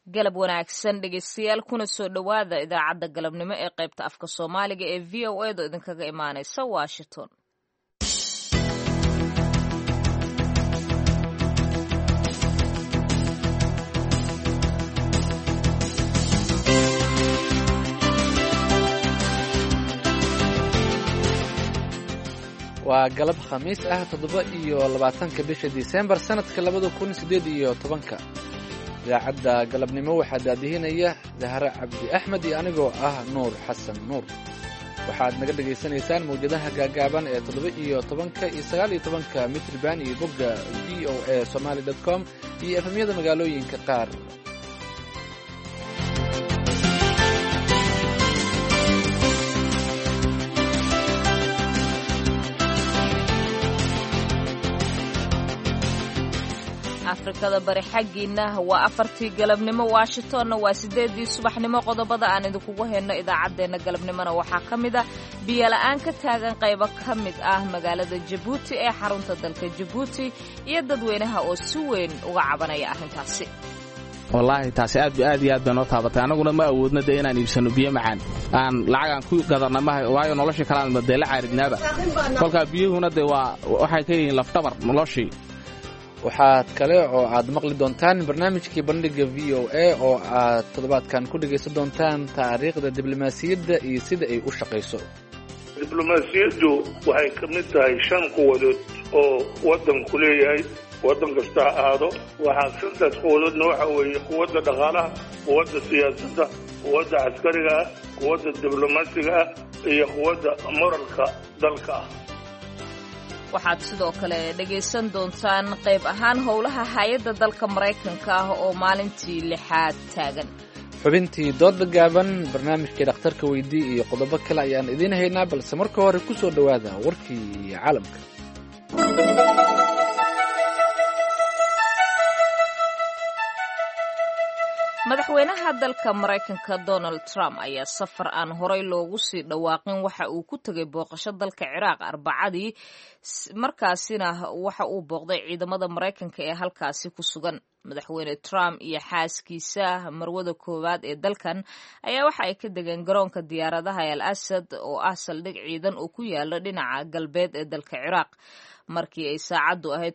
galab wanaagsan dhegeystayaal kuna soo dhowaada idaacadda galabnimo ee qaybta afka soomaaliga ee v o edo idinkaga imaanaysa washington. waa galab khamiis ah 7 bisha Diseembar sanadka 2018. idaacadda galabnimo waxaa daadihinaya Zahra Cabdi Axmed iyo anigoo ah Nuur Xasan Nuur. waxaad naga dhageysanaysaan mawjadaha gaagaaban ee 7 iyo 19 mitrban iyo bogga voasomali.com iyo efemyada magaalooyinka qaar. afrikada bari xaggiina waa 4tii galabnimo, Washingtonna waa 8dii subaxnimo. qodobada aan idinkugu hayno idaacadeena galabnimona waxaa ka mid ah biyo la'aan ka taagan qaybo ka mid ah magaalada Jabuuti ee xarunta dalka Jabuuti iyo dadweynaha oo si weyn uga cabanaya arrintaasi. wallaahi taasi aad iyo aad baan oo taabatay. anaguna ma awoodna de inaan iibsano biyo macaan aan lacag aan ku gadana ma waayo nolosha kala aan madela caaridnaaba. kolka biyuhuna de waxay ka yihiin laftabar noloshii. waxaad kale oo aad maqli doontaan barnaamijkii bandhiga VOA oo aad toddobaadkan ku dhagaysan doontaan taariikhda diblomaasiyadda iyo sida ay u shaqayso. diblomaasiyaddu waxay ka mid tahay 5 quwadood oo waddanku leeyahay. waddan kasta ha ahaado waxaa 5 quwadoodna waxa weeye quwadda dhaqaalaha, quwadda siyaasadda, quwadda caskariga ah, quwadda diblomaasiga ah iyo quwadda moralka dalka ah. waxaad sidoo kale dhegaysan doontaan qayb ahaan howlaha hay-adda dalka Maraykanka ah oo maalintii 6aad taagan. xubintii dooda gaaban, barnaamijkii dhakhtarka weydii iyo qodobo kale ayaan idiin haynaa, balse marka hore ku soo dhowaada warkii caalamka. madaxweynaha dalka Maraykanka Donald Trump ayaa safar aan horay loogu sii dhawaaqin waxa uu ku tagay booqasho dalka Ciraaq Arbacadii, markaasina waxa uu booqday ciidamada Maraykanka ee halkaasi ku sugan. madaxweyne Trump iyo xaaskiisa marwada koowaad ee dalkan ayaa waxa ay ka degeen garoonka diyaaradaha Al Asad oo ah saldhig ciidan oo ku yaala dhinaca galbeed ee dalka Ciraaq. markii ay saacadu ahayd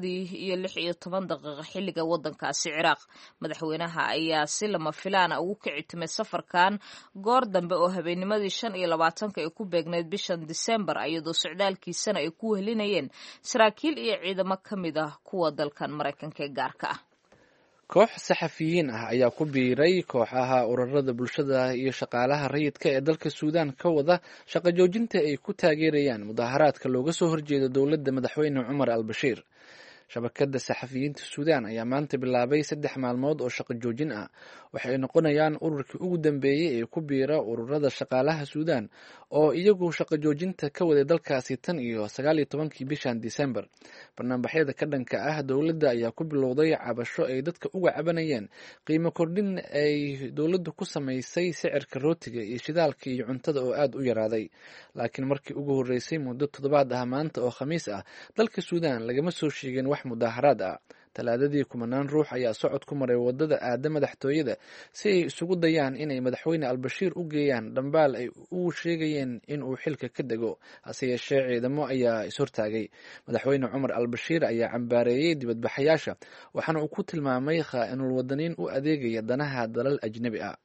7:16 xilliga wadankaasi Ciraaq. madaxweynaha ayaa si lama filaan ugu kicitimay safarkan goor dambe oo habeennimadii 25 ay ku beegneyd bishan Diseembar, iyadoo socdaalkiisana ay ku wehelinayeen saraakiil iyo ciidamo ka mid ah kuwa dalkan Maraykanka ee gaarka ah. koox saxafiyiin ah ayaa ku biiray kooxaha ururada bulshada iyo shaqaalaha rayidka ee dalka Suudaan ka wada shaqo joojinta ay ku taageerayaan mudaharaadka looga soo horjeedo dowladda madaxweyne Umar al-Bashir. shabakada saxafiyiinta Suudaan ayaa maanta bilaabay 3 maalmood oo shaqo joojin ah. waxay noqonayaan ururkii ugu dambeeyay ee ku biira ururada shaqaalaha Suudaan oo iyagu shaqo joojinta ka waday dalkaasi tan iyo 19 bishan Diseembar. barnaamijyada ka dhanka ah dowladda ayaa ku bilowday cabasho ay dadka uga cabanayeen qiimo kordhin ay dowladdu ku samaysay sicirka rootiga iyo shidaalka iyo cuntada oo aad u yaraaday. laakiin markii ugu horeysay muddo 7 ah maanta oo khamiis ah dalka Suudaan lagama soo sheegin wax mudaharaad ah. talaadadii kumanaan ruux ayaa socod ku maray wadada aada madaxtooyada si ay isugu dayaan inay madaxweyne al-Bashir u geeyaan dhambaal ay u sheegayeen in uu xilka ka dego. hase yeeshee ciidamo ayaa ishortaagay. madaxweyne Umar al-Bashir ayaa cambaareeyay dibadbaxayaasha waxaana uu ku tilmaamay khaa'inul wadaniin u adeegaya danaha dalal ajnabi ah.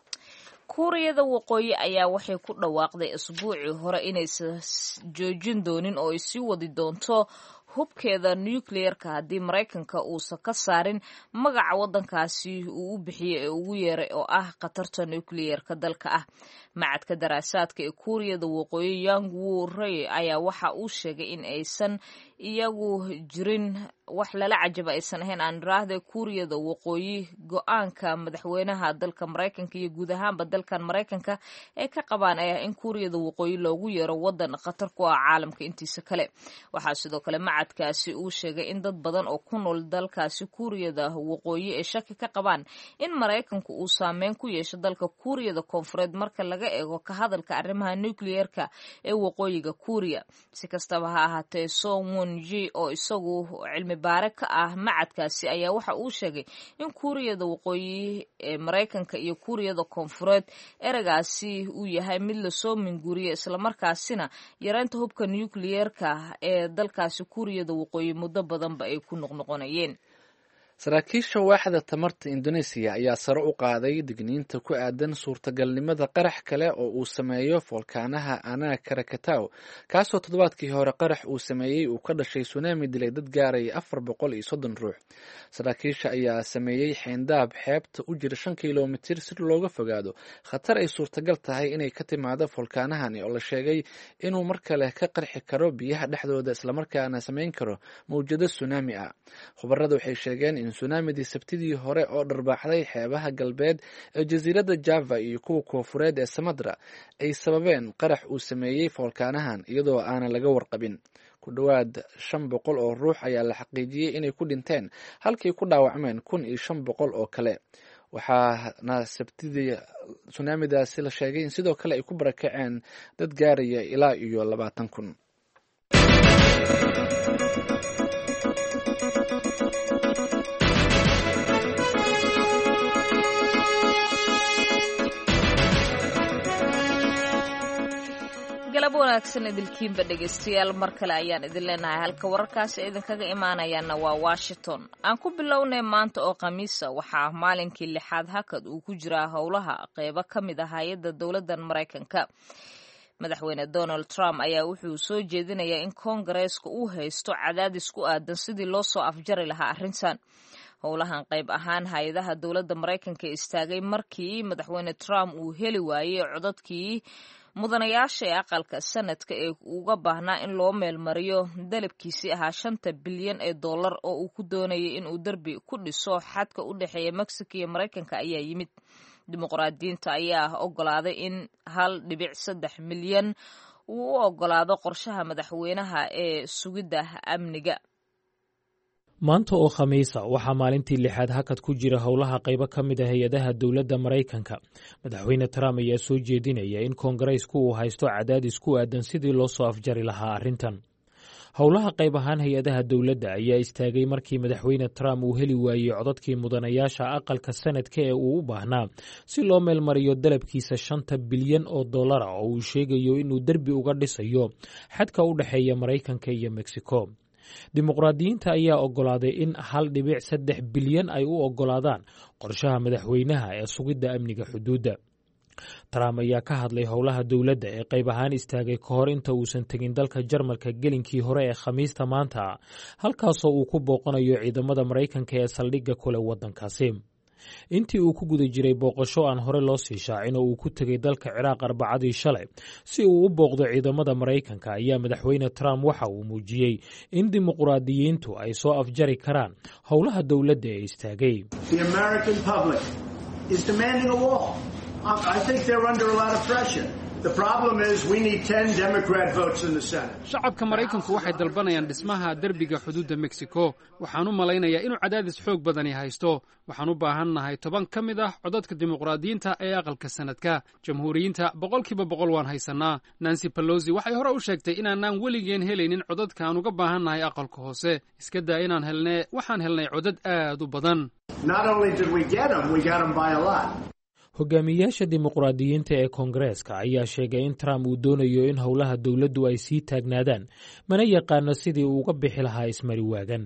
kuuriyada waqooyi ayaa waxay ku dhawaaqday isbuucii hore inaysan joojin doonin oo ay sii wadi doonto hubkeeda nuclearka haddii Maraykanka uusan ka saarin magaca waddankaasi uu u bixiyay ee ugu yeeray oo ah khatarta nuclearka dalka ah. macadka daraasaadka ee kuuriyada waqooyi Yang Woo-rae ayaa waxa uu sheegay in aysan iyagu jirin wax lala cajaba aysan ahayn aan raahday kuuriyada waqooyi go'aanka madaxweynaha dalka Maraykanka iyo guud ahaanba dalkan Maraykanka ee ka qabaan ayaa in kuuriyada waqooyi loogu yeero waddan khatar ku ah caalamka intiisa kale. waxaa sidoo kale macadkaasi uu sheegay in dad badan oo ku nool dalkaasi kuuriyada waqooyi ay shaki ka qabaan in Maraykanku uu saameyn ku yeesho dalka kuuriyada koonfureed marka laga eego ka hadalka arrimaha nuclearka ee waqooyiga Kuuriya. si kastaba ha ahaatee Song Sonji oo isagu cilmi baare ka ah macadkaasi ayaa waxa uu sheegay in Kuuriyada Waqooyi ee Mareykanka iyo Kuuriyada Koonfureed ereygaasi uu yahay mid la soo minguriyo isla markaasina yareynta hubka nuclear-ka ee dalkaasi Kuuriyada Waqooyi muddo badanba ay ku noqnoqonayeen. saraakiisha waaxda tamarta Indonesia ayaa sare u qaaday digniinta ku aadan suurtagalnimada qarax kale oo uu sameeyo foolkaanaha Anak Krakatau kaasoo toddobaadkii hore qarax uu sameeyey uu ka dhashay tsunami dilay dad gaaraya 430 ruux. saraakiisha ayaa sameeyey xeyndaab xeebta u jira 5 kilomitir si looga fogaado khatar ay suurtagal tahay inay ka timaado foolkaanahani oo la sheegay inuu mar kale ka qarxi karo biyaha dhexdooda islamarkaana sameyn karo mawjado tsunami ah. khubarada waxay sheegeen in tsunamidii sabtidii hore oo dharbaaxday xeebaha galbeed ee jasiiradda Java iyo kuwa koonfureed ee Sumatra ay sababeen qarax uu sameeyey foolkaanahan iyadoo aanan laga warqabin. ku dhowaad 500 oo ruux ayaa la xaqiijiyey inay ku dhinteen halkii ku dhaawacmeen 1500 oo kale. waxaana sabtidii tsunamidaasi la sheegay in sidoo kale ay ku barakaceen dad gaaraya ilaa iyo 20,000. wanaagsan idilkiinba dhegeystayaal mar kale ayaan idin leenahay halka wararkaasi idinkaga imaanayaana waa Washington. aan ku bilownay maanta oo Khamiisa waxaa maalinkii 6aad hakad uu ku jiraa howlaha qaybo ka mid ah hay'adda dowladda Mareykanka. madaxweyne Donald Trump ayaa wuxuu soo jeedinayaa in Koongareeska uu haysto cadaadis ku aadan sidii loo soo afjari lahaa arrintan. howlahan qayb ahaan hay'adaha dowladda Mareykanka istaagay markii madaxweyne Trump uu heli waayay codadkii mudanayaasha ee aqalka sanadka ee uga baahnaa in loo meelmariyo dalabkiisii ahaa $5 bilyan oo uu ku doonayay in uu darbi ku dhiso xadka u dhexeeya Mexico iyo Mareykanka ayaa yimid. dimuqraadiyiinta ayaa ogolaaday in 1.3 milyan uu u ogolaado qorshaha madaxweynaha ee sugidda amniga. maanta oo Khamiisa waxaa maalintii 6aad hakad ku jira howlaha qaybo ka mid ah hay'adaha dowladda Mareykanka. madaxweyne Trump ayaa soo jeedinaya in Koongareesku uu haysto cadaadis ku aadan sidii loo soo afjari lahaa arrintan. howlaha qayb ahaan hay-adaha dowladda ayaa istaagay markii madaxweyne Trump uu heli waayey codadkii mudanayaasha aqalka sanadka ee uu u baahnaa si loo meelmariyo dalabkiisa $5 bilyan oo uu sheegayo inuu derbi uga dhisayo xadka u dhexeeya Mareykanka iyo Mexico. dimuqraadiyiinta ayaa ogolaaday in 1.3 bilyan ay u ogolaadaan qorshaha madaxweynaha ee sugidda amniga xuduudda. Trump ayaa ka hadlay howlaha dowladda ee qayb ahaan istaagay ka hor inta uusan tegin dalka Jarmalka gelinkii hore ee Khamiista maanta, halkaasoo uu ku booqanayo ciidamada Mareykanka ee saldhigga kule waddankaasi. intii uu ku guda jiray booqasho aan hore loo sii shaacin oo uu ku tegay dalka Ciraaq Arbacadii shalay si uu u booqdo ciidamada Mareykanka ayaa madaxweyne Trump waxa uu muujiyey in dimuqraadiyiintu ay soo afjari karaan howlaha dowladda ee istaagay. The American public is demanding a wall. I think they're under a lot of pressure. The problem is we need 10 Democrat votes in the Senate. Shacabka Mareykanku waxay dalbanayaan dhismaha derbiga xuduudda Mexico. Waxaan u malaynayaa inuu cadaadis xoog badan haysto. Waxaan u baahannahay 10 ka mid ah codadka dimuqraadiyiinta ee aqalka sanadka. Jamhuuriyiinta 100% waan haysanaa. Nancy Pelosi waxay hore u sheegtay inaanaan weligeen helaynin codadka aan uga baahannahay aqalka hoose. Iska daa inaan waxaan helnay codad aad u badan. Not only did we get them by a lot. hogaamiyaasha dimuqraadiyiinta ee Koongareeska ayaa sheegay in Trump uu doonayo in howlaha dowladdu ay sii taagnaadaan, mana yaqaano sidii uu uga bixi lahaa ismari waagan.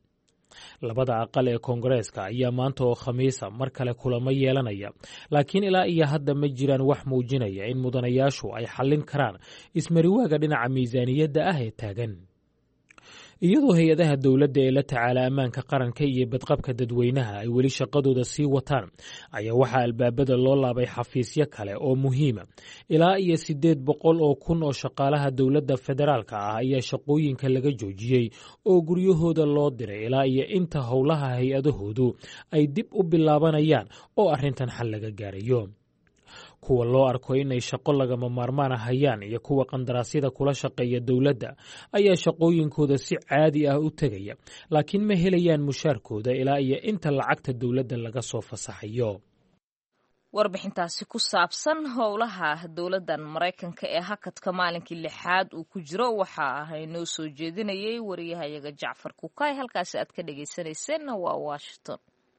labada aqal ee Koongareeska ayaa maanta oo Khamiisa mar kale kulamo yeelanaya, laakiin ilaa iyo hadda ma jiraan wax muujinaya in mudanayaashu ay xallin karaan ismari waaga dhinaca miisaaniyadda ah ee taagan. iyadoo hay-adaha dowladda ee la tacaala ammaanka qaranka iyo badqabka dadweynaha ay weli shaqadooda sii wataan, ayaa waxaa albaabada loo laabay xafiisyo kale oo muhiima. ilaa iyo 800,000 oo shaqaalaha dowladda federaalka ah ayaa shaqooyinka laga joojiyey oo guryahooda loo diray ilaa iyo inta howlaha hay-adahoodu ay dib u bilaabanayaan oo arrintan xal laga gaarayo. kuwa loo arko inay shaqo lagama maarmaan hayaan iyo kuwa qandaraasyada kula shaqeeya dowladda ayaa shaqooyinkooda si caadi ah u tegaya, laakiin ma helayaan mushaarkooda ilaa iyo inta lacagta dowladda laga soo fasaxayo. warbixintaasi ku saabsan howlaha dowladdan maraykanka ee hakadka maalinkii 6aad uu ku jiro waxa ahaynoo soo jeedinayay wariyahayaga Jacfar Kukay. halkaasi aad ka dhagaysanayseena waa Washington.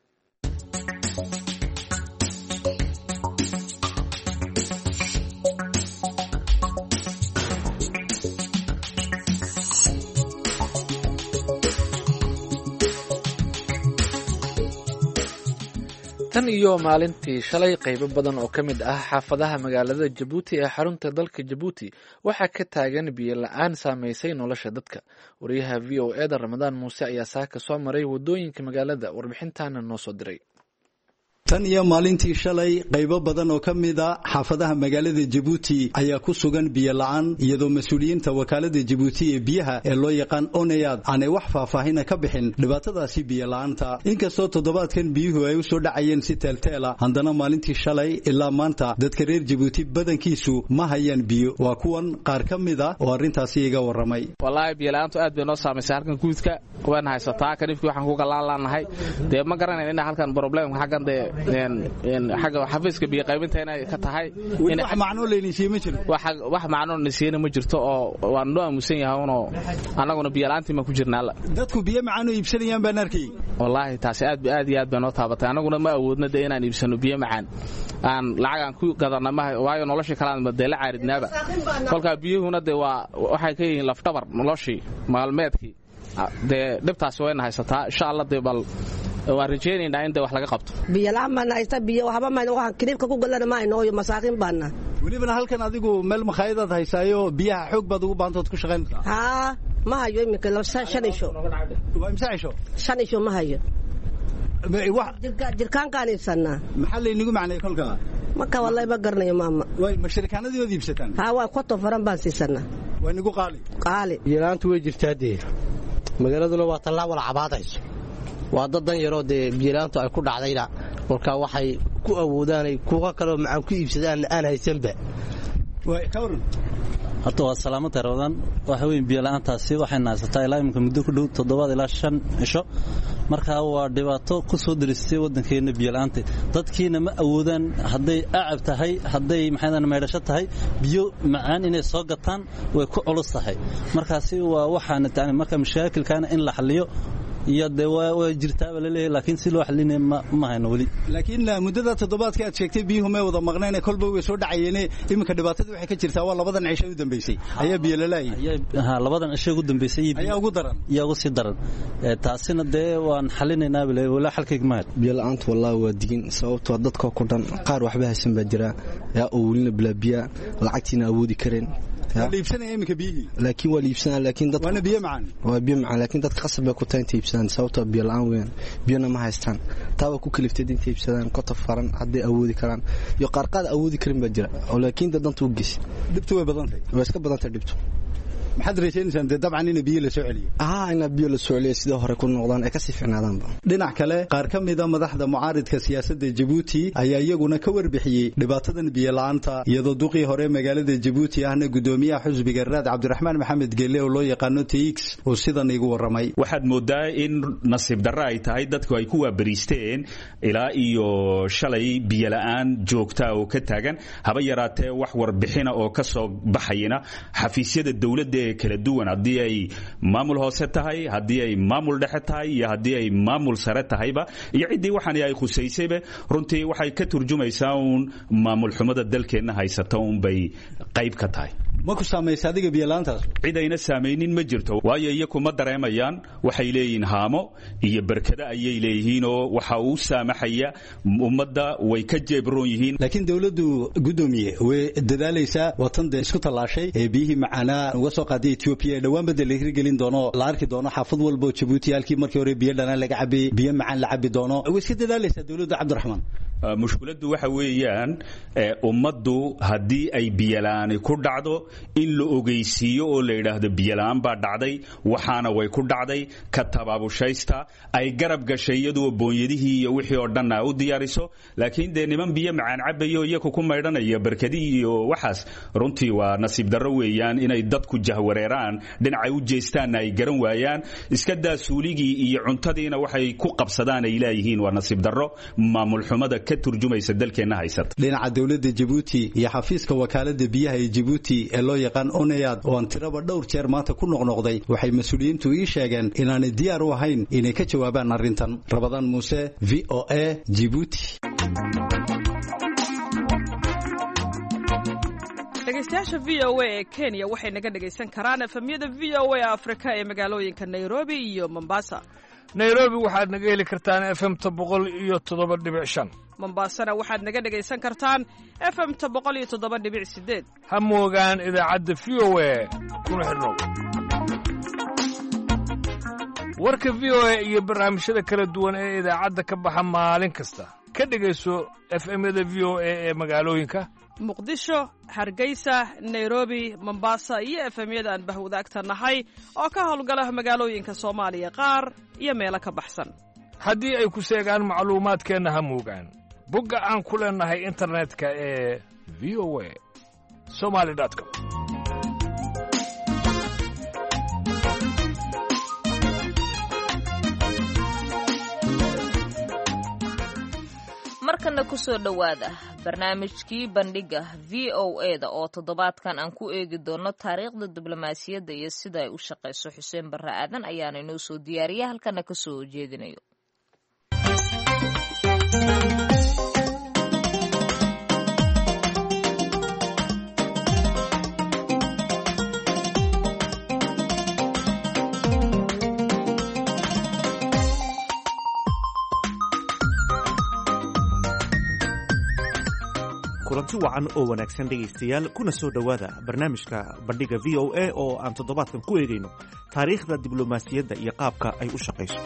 tan iyo maalintii shalay qaybo badan oo ka mid ah xaafadaha magaalada Jabuuti ee xarunta dalka Jabuuti waxaa ka taagan biyo la'aan saameysay nolosha dadka. wariyaha VOA da Ramadaan Muuse ayaa saaka soo maray wadooyinka magaalada, warbixintaana noo soo diray. tan iyo maalintii shalay qaybo badan oo ka mid ah xaafadaha magaalada Jabuuti ayaa ku sugan biyo la'aan, iyadoo mas'uuliyiinta wakaalada Jabuuti ee biyaha ee loo yaqaan Onayad aanay wax faahfaahin ka bixin dhibaatadaasi biyo la'aanta. inkastoo toddobaadkan biyuhu ay u soo dhacayeen si teelteela, haddana maalintii shalay ilaa maanta dadka reer Jabuuti badankiisu ma hayaan biyo. waa kuwan qaar ka mid ah oo arrintaasi iga warramay. wallaahi biyo la'aantu aad bay noo saamaysay halkan guudka, waan haysataa kanifkii waxaan ku galaalaanahay. dee ma garanayn in halkan problemka xaggan xagga xafiiska biyo qaybinta inay ka tahay in wax macno leeynisiin ma jiro. wax macno nisiina ma jirto oo waan noo aamusan yahay oo anaguna biyo la'aantii ma ku jirnaa. dadku biyo macaan oo iibsanayaan baan arkay. wallaahi taasi aad iyo aad bay noo taabatay. anaguna ma awoodna de inaan iibsano biyo macaan, aan lacag aan ku gadana ma, waayo noloshii kale aan de la caaridnaaba. kolka biyuhuna de waxay ka yihiin lafdhabar noloshii maalmeedkii. de dhibtaasi wayna haysataa. insha Allah de bal waan rajeynaynaa in wax laga qabto. biyo la'aan baan haysta, biyo waxba ma waxaan kiliibka ku galana ma ayno masaakiin baana. welibana halkan adigu meel makhaayadaad haysaayo biyaha xoog baad ugu baantood ku shaqaynaysaa. haa ma hayo imika 5 isho. waa imsa isho? 5 isho ma hayo. jirkaankaan iibsanaa. maxaa laynigu macnay kolka? marka wallahi ma garanayo maama. way mashirkaanadii wad iibsataan? haa waa konton faran baan siisanaa. waa nigu qaali. biyo la'aantu way jirtaa dee. magaaladuna waa tallaa wala cabaadayso. waa dad dan yaroo dee biyo la'aantu ay ku dhacdayna, markaa waxay ku awoodaan kuwa kaloo macaan ku iibsadaan aan haysanba. horta waa salaamada Ramadaan. waxa weyn biyo la'aantaasi waxay naasataa ilaa imika muddo ku dhow 7 ilaa 5 cisho. markaa waa dhibaato ku soo diristay wadankeena biyo la'aanta. dadkiina ma awoodaan hadday acab tahay, hadday maxaydan meedhasho tahay, biyo macaan inay soo gataan way ku culus tahay. markaasi waa waxaana tahay marka mashaakilkaana in la xalliyo iyo de waa jirtaa leeyahay, laakiin si loo xalinay ma hayno wali. laakiin muddada toddobaadka aad sheegtay biyuhu ma wada maqneen, kolba way soo dhacayeen. iminka dhibaatada waxay ka jirtaa waa 2 cisho u dambeysay ayaa biyo la laayay. ha 2 cisho ugu dambeysay ayaa ugu daran. iyagu si daran. taasina de waan xalinaynaa bilaa wala xalkayg ma. biyo la'aantu wallahi waa digin, sababtoo dadka ku dhan qaar waxba haysan baa jira yaa oo wulina bilaa biyo lacagtiina awoodi kareen. liibsanaya iminka biyihii, laakiin waa liibsanaa, laakiin dadku waa biyo macaan. waa biyo macaan, laakiin dadka qasab bay ku tahay inay iibsadaan, sababtoo biyo la'aan weyn, biyana ma haystaan. taa waa ku kaliftay inay iibsadaan kotof faran hadday awoodi karaan, iyo qaarqaad awoodi karin baa jira oo laakiin dadanta u geys. dhibtu way badantay. way iska badantay dhibtu. maxaad rajaynaysaa dabcan in biyo la soo celiyo? in biyo la soo celiyo sida hore ku noqdaan ay ka sii fiicnaadaanba. dhinac kale qaar ka mid ah madaxda mucaaridka siyaasadda Jabuuti ayaa iyaguna ka warbixiyay dhibaatadan biyo la'aanta, iyadoo duqii hore magaalada Jabuuti ahna gudoomiyaha xisbiga Raad Cabdiraxmaan Maxamed Geele oo loo yaqaano TX oo sidan igu warramay. waxaad moodaa in nasiib darro ay tahay dadku ay ku waabariisteen ilaa iyo shalay biyo la'aan joogta oo ka taagan, haba yaraatee wax warbixina oo ka soo baxayna xafiisyada dawladda kala duwan, haddii ay maamul hoose tahay, haddii ay maamul dhexe tahay, iyo haddii ay maamul sare tahayba, iyo ciddii waxaan ay khusaysayba. runtii waxay ka turjumaysaa uun maamul xumada dalkeenna haysata uun bay qayb ka tahay. ma ku saamaysa adiga biyo la'aantaas? cid ayna saamaynin ma jirto, waayo iyaku ma dareemayaan. waxay leeyihiin haamo iyo barkada ayay leeyihiin oo waxa uu saamaxaya ummadda, way ka jeebroon yihiin. laakiin dawladdu gudoomiye way dadaalaysaa, watan de isku tallaashay ee biyihii macaanaa uga soo qaaday Ethiopia ee dhawaan bedel la hirgelin doono, la arki doono xaafad walba Jabuuti halkii markii hore biyo dhanaan laga cabay biyo macaan la cabi doono. way iska dadaalaysaa dawladda Cabdiraxmaan. mushkiladdu waxa weeyaan ummaddu haddii ay biyo la'aan ku dhacdo in la ogeysiiyo oo la yidhaahdo biyo la'aan baa dhacday, waxaana way ku dhacday, ka tabaabushaysta ay garab gashay iyadoo boonyadihii iyo wixii oo dhan u diyaariso. laakiin dee niman biyo macaan cabayo iyaku ku maydhanaya barkadii iyo waxaas, runtii waa nasiib darro weeyaan inay dadku jahwareeraan, dhinacay u jeestaanna ay garan waayaan. iska daa suuligii iyo cuntadiina waxay ku qabsadaan ay leeyihiin. waa nasiib darro maamul xumada ka ka turjumaysa dalkeenna haysata. dhinaca dowladda Djibouti iyo xafiiska wakaalada biyaha ee Djibouti ee loo yaqaan ONEAD oo aan tiraba dhowr jeer maanta ku noqnoqday waxay mas'uuliyiintu ii sheegeen inaanay diyaar u ahayn inay ka jawaabaan arrintan. Rabadaan Muuse, VOA, Djibouti. dhegeystayaasha VOA ee Kenya waxay naga dhegaysan karaan efemyada VOA Afrika ee magaalooyinka Nairobi iyo Mombasa. Nairobi waxaad naga heli kartaan FM-ta 107.5. Mombasana waxaad naga dhegaysan kartaan FM-ta 107.8. Ha moogaan idaacadda VOA kuna xidhnow. warka VOA iyo barnaamijyada kala duwan ee idaacadda ka baxa maalin kasta ka dhegayso FM-yada VOA ee magaalooyinka Muqdisho, Hargeysa, Nairobi, Mombasa iyo FM-yada aan bahwadaagta nahay oo ka howlgala magaalooyinka Soomaaliya qaar iyo meelo ka baxsan. haddii ay ku seegaan macluumaadkeenna ha moogaan bogga aan ku leenahay internetka ee voa.somali.com. markana ku soo dhowaada barnaamijkii bandhiga VOA-da oo toddobaadkan aan ku eegi doono taariikhda diblomaasiyadda iyo sida ay u shaqayso. Xuseen Barre Aadan ayaana inoo soo diyaariya halkana ka soo jeedinayo. kulanti wacan oo wanaagsan dhegaystayaal kuna soo dhowaada barnaamijka bandhiga VOA oo aan toddobaadkan ku eegayno taariikhda diblomaasiyadda iyo qaabka ay u shaqayso.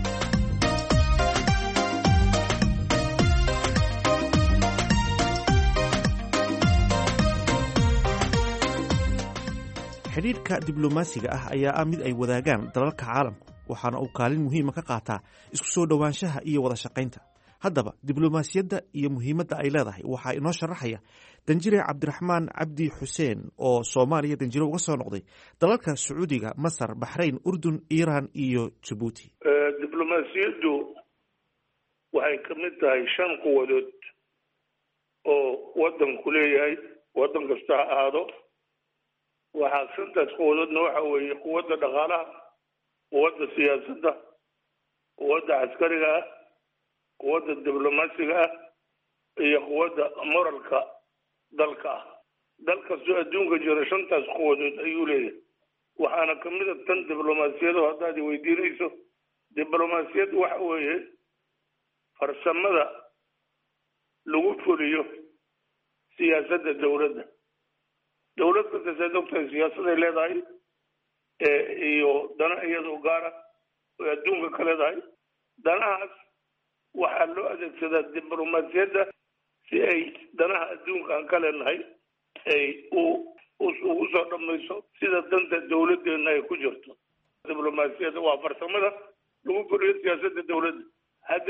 xidhiidhka diblomaasiga ah ayaa ah mid ay wadaagaan dalalka caalamku waxaana uu kaalin muhiima ka qaataa isku soo dhowaanshaha iyo wada shaqaynta. haddaba diblomaasiyadda iyo muhiimadda ay leedahay waxaa inoo sharaxaya danjire cabdiraxmaan cabdi xuseen oo Soomaaliya danjire uga soo noqday dalalka Sacuudiga, Masar, Baxrayn, Urdun, Iiraan iyo Djibouti. diblomaasiyaddu waxay ka mid tahay 5 quwadood oo wadanku leeyahay, wadan kasta ha ahaado. waxaa 5 quwadoodna waxa weeye quwadda dhaqaalaha, quwadda siyaasadda, quwadda caskariga ah, quwadda diblomaasiga ah iyo quwadda moralka dalka ah. dal kastoo adduunka jira 5taas quwadood ayuu leeyahay. waxaana ka mid ah tan diblomaasiyadu haddaad weydiinayso. diblomaasiyadu waxa weeye farsamada lagu fuliyo siyaasadda dowladda. dowlad kasta sidaad ogtahay siyaasaday leedahay iyo dana iyadoo gaara oo adduunka ka leedahay. danahaas waxaa loo adeegsadaa diblomaasiyadda si ay danaha adduunka aan ka leenahay ay ugu soo dhamayso sida danta dowladdeena ay ku jirto. diblomaasiyadda waa farsamada lagu fuliyo siyaasadda dowladda. hadda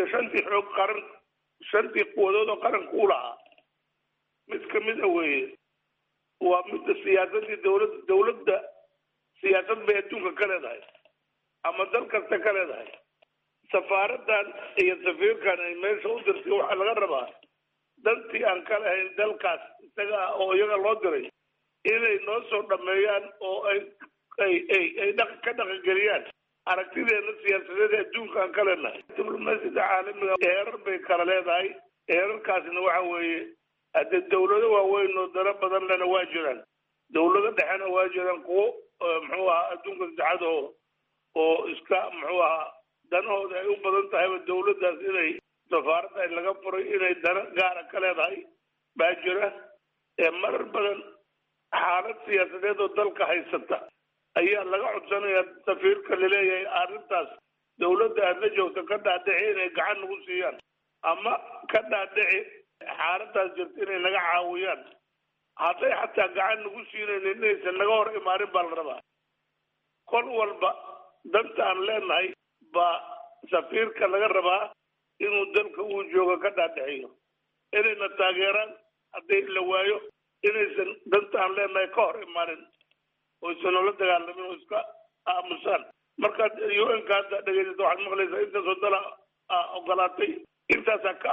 5 quwadood oo qaranku u lahaa mid ka mid ah weeye. waa midda siyaasaddii dowladda siyaasad bay adduunka ka leedahay ama dal kasta ka leedahay. safaaradan iyo safiirkan ay meesha u dirtay waxaa laga rabaa dantii aan ka lahayn dalkaas isaga ah oo iyaga loo diray inay noo soo dhameeyaan oo ay ka dhaqangeliyaan aragtideena siyaasadeed adduunka aan ka leenahay. diblomaasiyadda caalamiga heerar bay kala leedahay. heerarkaasna waxa weeye hadde dowlado waaweyn oo dana badan lena waa jiraan, dowlado dhexena waa jiraan, kuwo muxuu ahaa adduunka saddexaad oo iska muxuu ahaa danahooda ay u badan tahayba dowladdaas inay safaaradda ay laga furay inay dana gaara ka leedahay baa jira. marar badan xaalad siyaasadeed oo dalka haysata ayaa laga codsanayaa safiirka laleeyahay arrintaas dowladda aad la joogto ka dhaadhici inay gacan nagu siiyaan ama ka dhaadhici xaaladaas jirta inay naga caawiyaan. hadday xataa gacan nagu siinaynin inaysan naga hor imaanin baa la rabaa. kol walba danta aan leenahay baa safiirka laga rabaa inuu dalka uu jooga ka dhaadhiciyo inayna taageeraan. haddii la waayo inaysan danta aan leenahay ka hor imaanin oo isan noola dagaalamin oo iska aamusaan. markaad UN-ka hadda dhegeysato waxaad maqlaysaa intaasoo dala ogolaatay intaasaa ka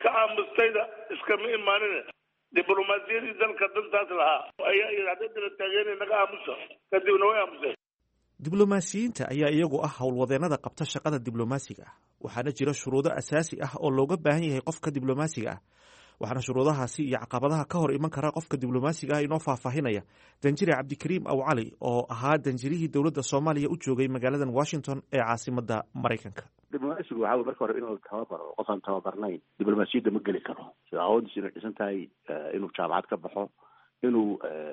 ka aamustayda iskama imaanin diblomaasiyadii dalka dantaas lahaa ayaa yidhahdada la taageena naga aamusa kadibna way aamuseen. diblomaasiyiinta ayaa iyagu ah howlwadeennada qabta shaqada diblomaasiga ah waxaana jira shuruudo asaasi ah oo looga baahan yahay qofka diblomaasiga ah waxaana shuruudahaasi iyo caqabadaha ka hor iman kara qofka diblomaasiga ah inoo faahfaahinaya danjire cabdikariim aw cali oo ahaa danjirihii dowladda soomaaliya u joogay magaaladan washington ee caasimadda maraykanka. diblomaasigu waxaa marka hore inuu tababaro qof aan tababarnayn diblomaasiyadda ma geli karo sida awoodiisa inay dhisan tahay inuu jaamacad ka baxo inuu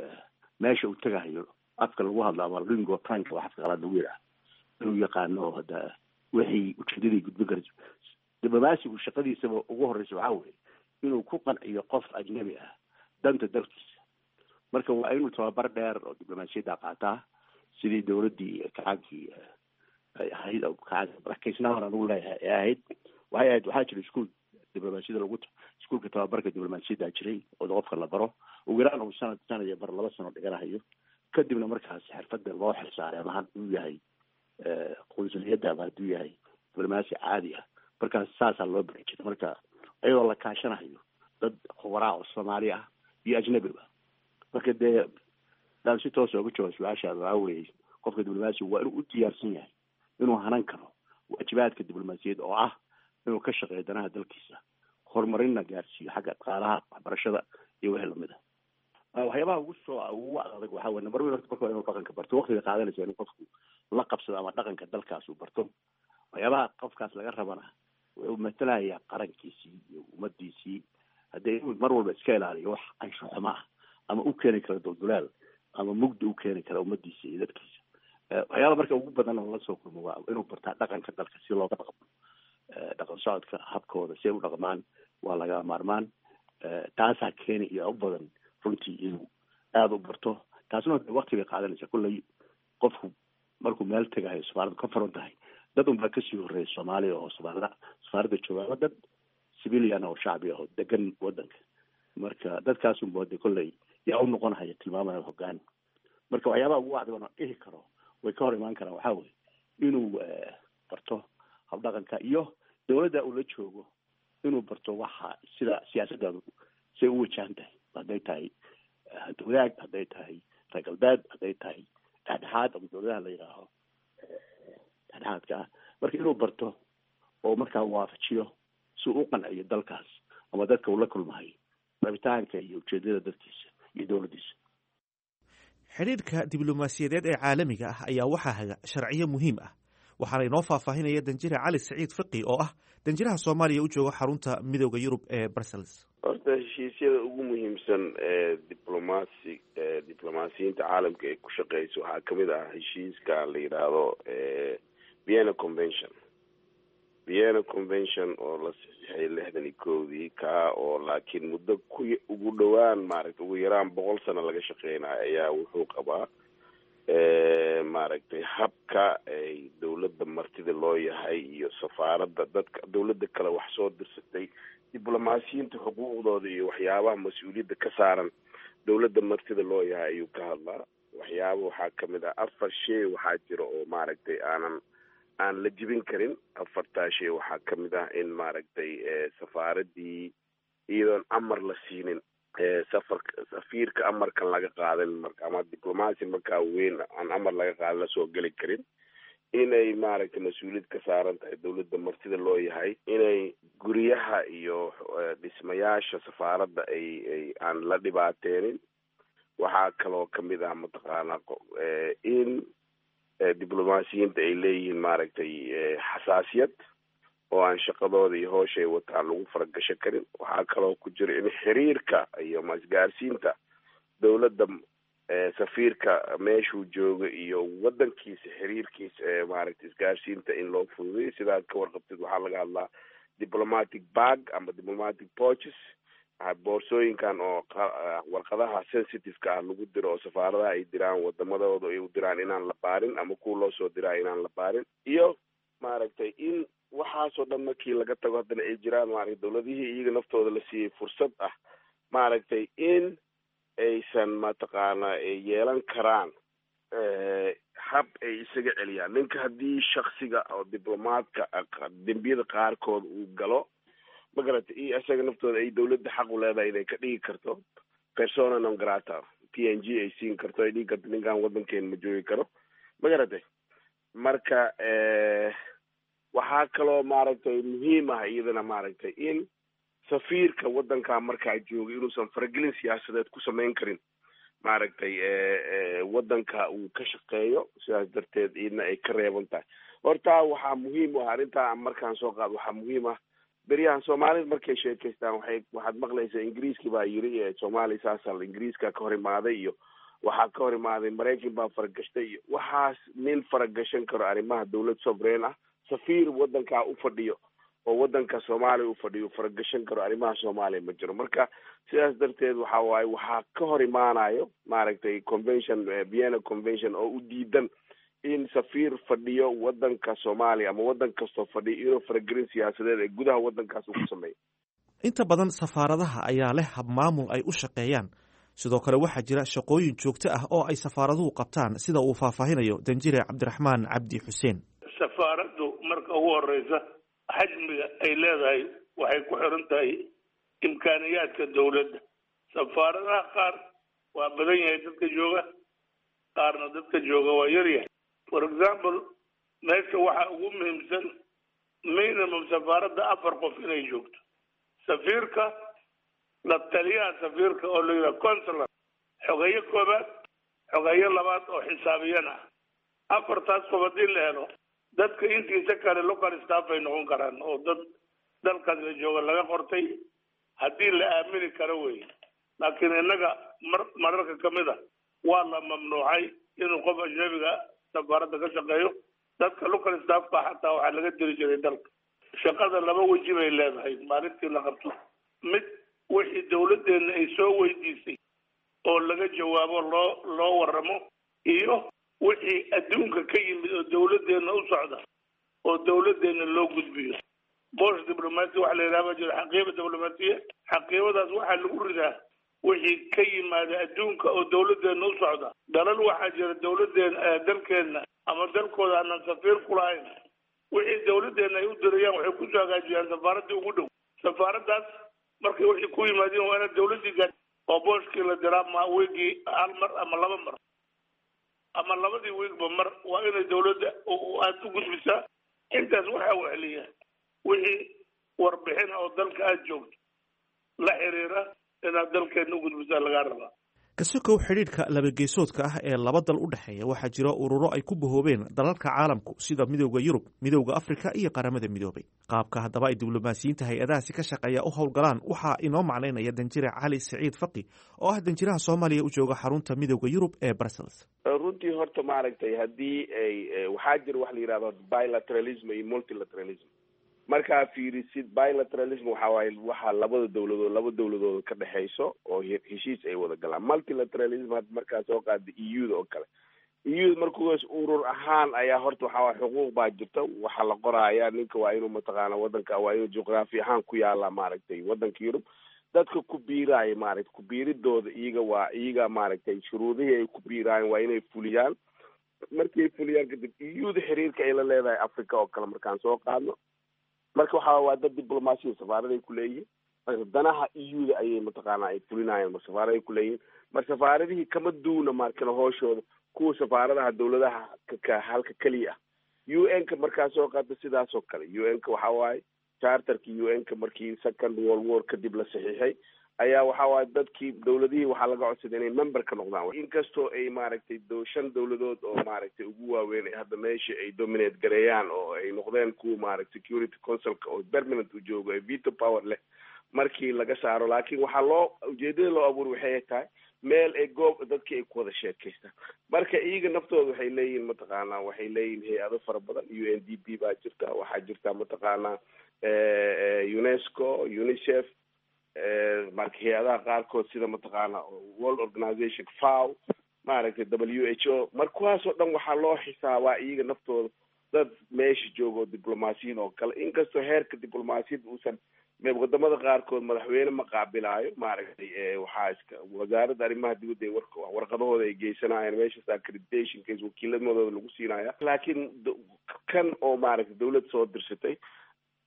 meesha uu tegahayo afka lagu hadlo ama lingua franca wax afka qalaad lagu yidhaah inuu yaqaano hadda wixii ujeedadii gudbin karayso. diblomaasigu shaqadiisaba ugu horreysa waxaa weye inuu ku qanciyo qof ajnabi ah danta dalkiisa marka waa inuu tababar dheer oo diblomaasiyadda qaataa sidii dowladdii kacaankii ay ahayd kacaankaisnaan anugu leeyahay ee ahayd waxaa jira iskuol diblomaasiyada iskuolka tababarka diblomaasiyadda jiray oo qofka la baro ugu yaraan uu sanad iyo bar 2 sano dhiganahayo kadibna markaas xirfadda loo xilsaaray ama hadduu yahay qunsuliyadda ama hadduu yahay diblomaasi caadi ah markaas saasaa loo bari jiray marka ayadoo la kaashanayo dad khubaraa oo soomaali ah iyo ajnabiba marka dee daan si toosa uga jawaab su-aashaada waxaa weeye qofka diblomaasiga waa inuu u diyaarsan yahay inuu hanan karo waajibaadka diblomaasiyadda oo ah inuu ka shaqeeyo danaha dalkiisa horumarinna gaarsiiyo xagga dhaqaalaha waxbarashada iyo wixii lamid ah waxyaabaha ugu adag waxaa weye number one horta marka inuu dhaqanka barto waqtiga qaadanaysa inuu qofku la qabsado ama dhaqanka dalkaas uu barto waxyaabaha qofkaas laga rabana wuxuu matalayaa qarankiisii iyo ummadiisii haddee inuu mar walba iska ilaaliyo wax ansho xumo ah ama u keeni kara duldulaal ama mugdi u keeni kara ummadiisa iyo dadkiisa waxyaaba marka ugu badan oo la soo kulmo waa inuu bartaa dhaqanka dalka si looga dhaqmo dhaqan socodka habkooda si ay u dhaqmaan waa laga maarmaan taasaa keeni iyo u badan runtii inuu aada u barto taasna waqti bay qaadanaysa kulley qofku markuu meel tegahayo safaarada ka furan tahay dad unbaa kasii horreeya soomaaliya oo safaaradda joogaaba dad civilian oo shacbi oo degan wadanka marka dadkaas unba de kolley yaa u noqonhaya tilmaamaya hoggaan marka waxyaabaha ugu wacdi oona dhihi karo way ka hor imaan karaan waxaa weye inuu barto habdhaqanka iyo dowladda uu la joogo inuu barto waxa sida siyaasaddaadu say u wajahan tahay hadday tahay wadaag hadday tahay reer galbeed hadday tahay dhexdhexaad ama dowladaha la yidhaaho dhexdhexaadka ah marka inuu barto oo markaa waafajiyo si uu u qanciyo dalkaas ama dadka uu la kulmahay rabitaanka iyo ujeedada dadkiisa iyo dowladdiisa. xidhiidhka diblomaasiyadeed ee caalamiga ah ayaa waxaa haga sharciyo muhiim ah waxaana inoo faahfaahinaya danjire cali saciid fiqi oo ah danjiraha soomaaliya u jooga xarunta midooda yurub ee brussels. horta heshiisyada ugu muhiimsan ee diblomaasiyiinta caalamka ay ku shaqeyso waxaa kamid ah heshiiska la yidhaahdo vienna convention oo la saxiixay 61 kaa oo laakiin muddo ugu dhowaan maaragtay ugu yaraan 100 sano laga shaqeynayo ayaa wuxuu qabaa maaragtay habka ay dowladda martida loo yahay iyo safaaradda dadka dowladda kale wax soo dirsatay diblomaasiyiinta xuquuqdooda iyo waxyaabaha mas-uuliyadda ka saaran dowladda martida loo yahay ayuu ka hadlaa waxyaaba waxaa kamid ah 4 shay waxaa jira oo maaragtay aan la jibin karin 4taa shay waxaa kamid ah in maaragtay safaaradii iyadoon amar la siinin safiirka amarkan laga qaadan marka ama diblomaasi markaa weyn aan amar laga qaadan lasoo geli karin inay maaragtay mas-uuliyad ka saaran tahay dowladda martida loo yahay inay guryaha iyo dhismayaasha safaaradda ay aan la dhibaateenin waxaa kaloo kamid ah mataqaanaa in diblomaasiyiinta ay leeyihiin maaragtay xasaasiyad oo aan shaqadooda iyo hoosha ay wataan lagu faragasho karin waxaa kaloo ku jira in xiriirka iyo masgaarsiinta dowladda safiirka meeshuu jooga iyo wadankiisa xiriirkiisa maaragtay isgaarsiinta in loo fududeyo sidaad ka warqabtid waxaa laga hadlaa diplomatic bag ama diplomatic pouches boorsooyinkan oo warqadaha sensitive-ka ah lagu diro oo safaaradaha ay diraan wadamadooda ay u diraan inaan la baarin ama kuwa loo soo diraa inaan la baarin iyo maaragtay in waxaasoo dhan markii laga tago haddana ay jiraan maaragtay dowladihii iyaga naftooda la siiyey fursad ah maaragtay in aysan mataqaana ay yeelan karaan hab ay isaga celiyaan ninka haddii shaksiga oo diblomaadka dembiyada qaarkood uu galo magaratay iyo isaga naftooda ay dawladda xaq u leedahay inay ka dhigi karto persona non grata PNG ay siin karto ay dhigi karto ninkan waddankeena ma joogi karo magaratay marka waxaa kaloo maaragtay muhiim ah iyadana maaragtay in safiirka waddankaa markaa jooga inuusan faragelin siyaasadeed ku samayn karin maaragtay waddanka uu ka shaqeeyo sidaas darteed iyadna ay ka reeban tahay horta waxaa muhiim u ah arrintaa markaan soo qaado waxaa muhiim ah beryahan soomaalida markay sheekaystaan waxaad maqlaysaa ingiriiskii baa yiri soomaaliya saasal ingiriiska ka hor imaaday iyo waxaa ka hor imaaday maraykan baa faragashtay iyo waxaas nin faragashan karo arrimaha dawlad sovereign ah safiir waddankaa u fadhiyo oo waddanka soomaaliya u fadhiyo faragashan karo arrimaha soomaaliya ma jiro marka sidaas darteed waxa waaye waxaa ka hor imaanayo maaragtay convention Vienna convention oo u diidan in safiir fadhiyo waddanka soomaaliya ama waddan kastoo fadhiyo inuu faragelin siyaasadeed ee gudaha waddankaas uu ku sameeyo inta badan safaaradaha ayaa leh habmaamul ay u shaqeeyaan sidoo kale waxaa jira shaqooyin joogto ah oo ay safaaraduhu qabtaan sida uu faahfaahinayo danjire cabdiraxmaan cabdi xuseen safaaraddu marka ugu horeysa xajmiga ay leedahay waxay ku xiran tahay imkaaniyaadka dawladda safaaradaha qaar waa badan yahay dadka jooga qaarna dadka jooga waa yar yahay for example meesha waxaa ugu muhiimsan minimum safaaradda 4 qof inay joogto safiirka la taliyaha safiirka oo la yidhaha consular xogeeye koobaad xogeeye labaad oo xisaabiyan ah 4taas qof haddii la helo dadka intiisa kale local staff ay noqon karaan oo dad dalkaas la jooga laga qortay haddii la aamini karo wey laakiin innaga mararka kamid a waa la mamnuucay inuu qof ajnabiga safaaradda ka shaqeeyo dadka local staffka xataa waxaa laga diri jiray dalka shaqada 2 weji bay leedahay maalintii la qabto mid wixii dawladdeena ay soo weydiisay oo laga jawaabo loo waramo iyo wixii adduunka ka yimid oo dawladdeena u socda oo dawladdeena loo gudbiyo bosh diblomaasi waxa la yidhahda jira xaqiiba diblomaasiya xaqiibadaas waxaa lagu ridaa wixii ka yimaada adduunka oo dawladdeena u socda dalal waxaa jira dawladdeena dalkeena ama dalkooda aanan safiir ku lahayn wixii dawladdeena ay u dirayaan waxay kusoo hagaajiyaan safaaraddii ugu dhow safaaraddaas markay wixii ku yimaadeen waa ina dawladdii gaad oo booshkii la diraa ma weygii 1 mar ama 2 mar ama 2 weegba mar waa inay dawladda aad u gudbisaa intaas waxaa weheliya wixii warbixin oo dalka aad joogto la xiriira inaad dalkeena u gudbisaa lagaa rabaa kasokow xidhiidhka labageesoodka ah ee laba dal u dhexeeya waxaa jira ururo ay ku bahoobeen dalalka caalamku sida midowda yurub midowda afrika iyo qaramada midoobay qaabka haddaba ay diblomaasiyiinta hay-adahaasi ka shaqeeya u howlgalaan waxaa inoo macnaynaya danjire cali saciid faqi oo ah danjiraha soomaaliya u jooga xarunta midowda yurub ee brussels runtii horta maaragtay haddii ay waxaa jira wax la yidhahdo bilateralism iyo multilateralism markaa fiirisid bilateralism waxa waaye waxaa laba dawladood ka dhexayso oo heshiis ay wada galaan multilateralism had markaa soo qaada EU-da oo kale EU-da markuuas urur ahaan ayaa horta waxa waaye xuquuq baa jirta waxaa la qoraaya ninka waa inuu mataqaana waddanka waa inuu juqraafi ahaan ku yaala maaragtay waddanka Yurub dadka ku biiraaya maaragtay ku biiridooda iyaga maaragtay shuruudihii ay ku biiraayeen waa inay fuliyaan markay fuliyaan kadib EU-da xiriirka ay la leedahay Africa oo kale markaan soo qaadno marka waxa waa dad diblomaasiya safaaraday ku leeyihiin danaha EU-da ayay mataqaana ay fulinayaan mar safaaraday ku leeyihiin mar safaaradihii kama duuna markana hooshooda kuwa safaaradaha dawladaha halka keliya ah UN-ka markaa soo qaata sidaas oo kale UN-ka waxa waaye charterka UN-ka markii second world war kadib la saxiixay ayaa waxa waaye dadkii dawladihii waxaa laga codsaday inay member ka noqdaan inkastoo ay maaragtay 5 dawladood oo maaragtay ugu waaweyn hadda meesha ay dominate gareeyaan oo ay noqdeen kuwa maaragtay security councilka oo permanent u joogo ee veto power leh markii laga saaro laakiin waxaa ujeedada loo abuur waxay tahay meel ay goob dadkii ay ku wada sheekaystaan marka iyaga naftooda waxay leeyihiin mataqaanaa waxay leeyihiin hay-ado fara badan UNDP baa jirta waxaa jirta mataqaanaa UNESCO UNICEF marka hay-adaha qaarkood sida mataqaana World Organization FAO maaragtay WHO mar kuwaasoo dhan waxaa loo xisaabaa iyaga naftooda dad meesha joogo diblomaasiyiin oo kale inkastoo heerka diblomaasiyadda uusan wadamada qaarkood madaxweyne ma qaabilaayo maaragtay waxaa iska wasaaradda arrimaha dibadda warqadahooda ay geysanayaan meeshaas accreditation case wakiilamadooda lagu siinaya laakiin kan oo maaragtay dawlad soo dirsatay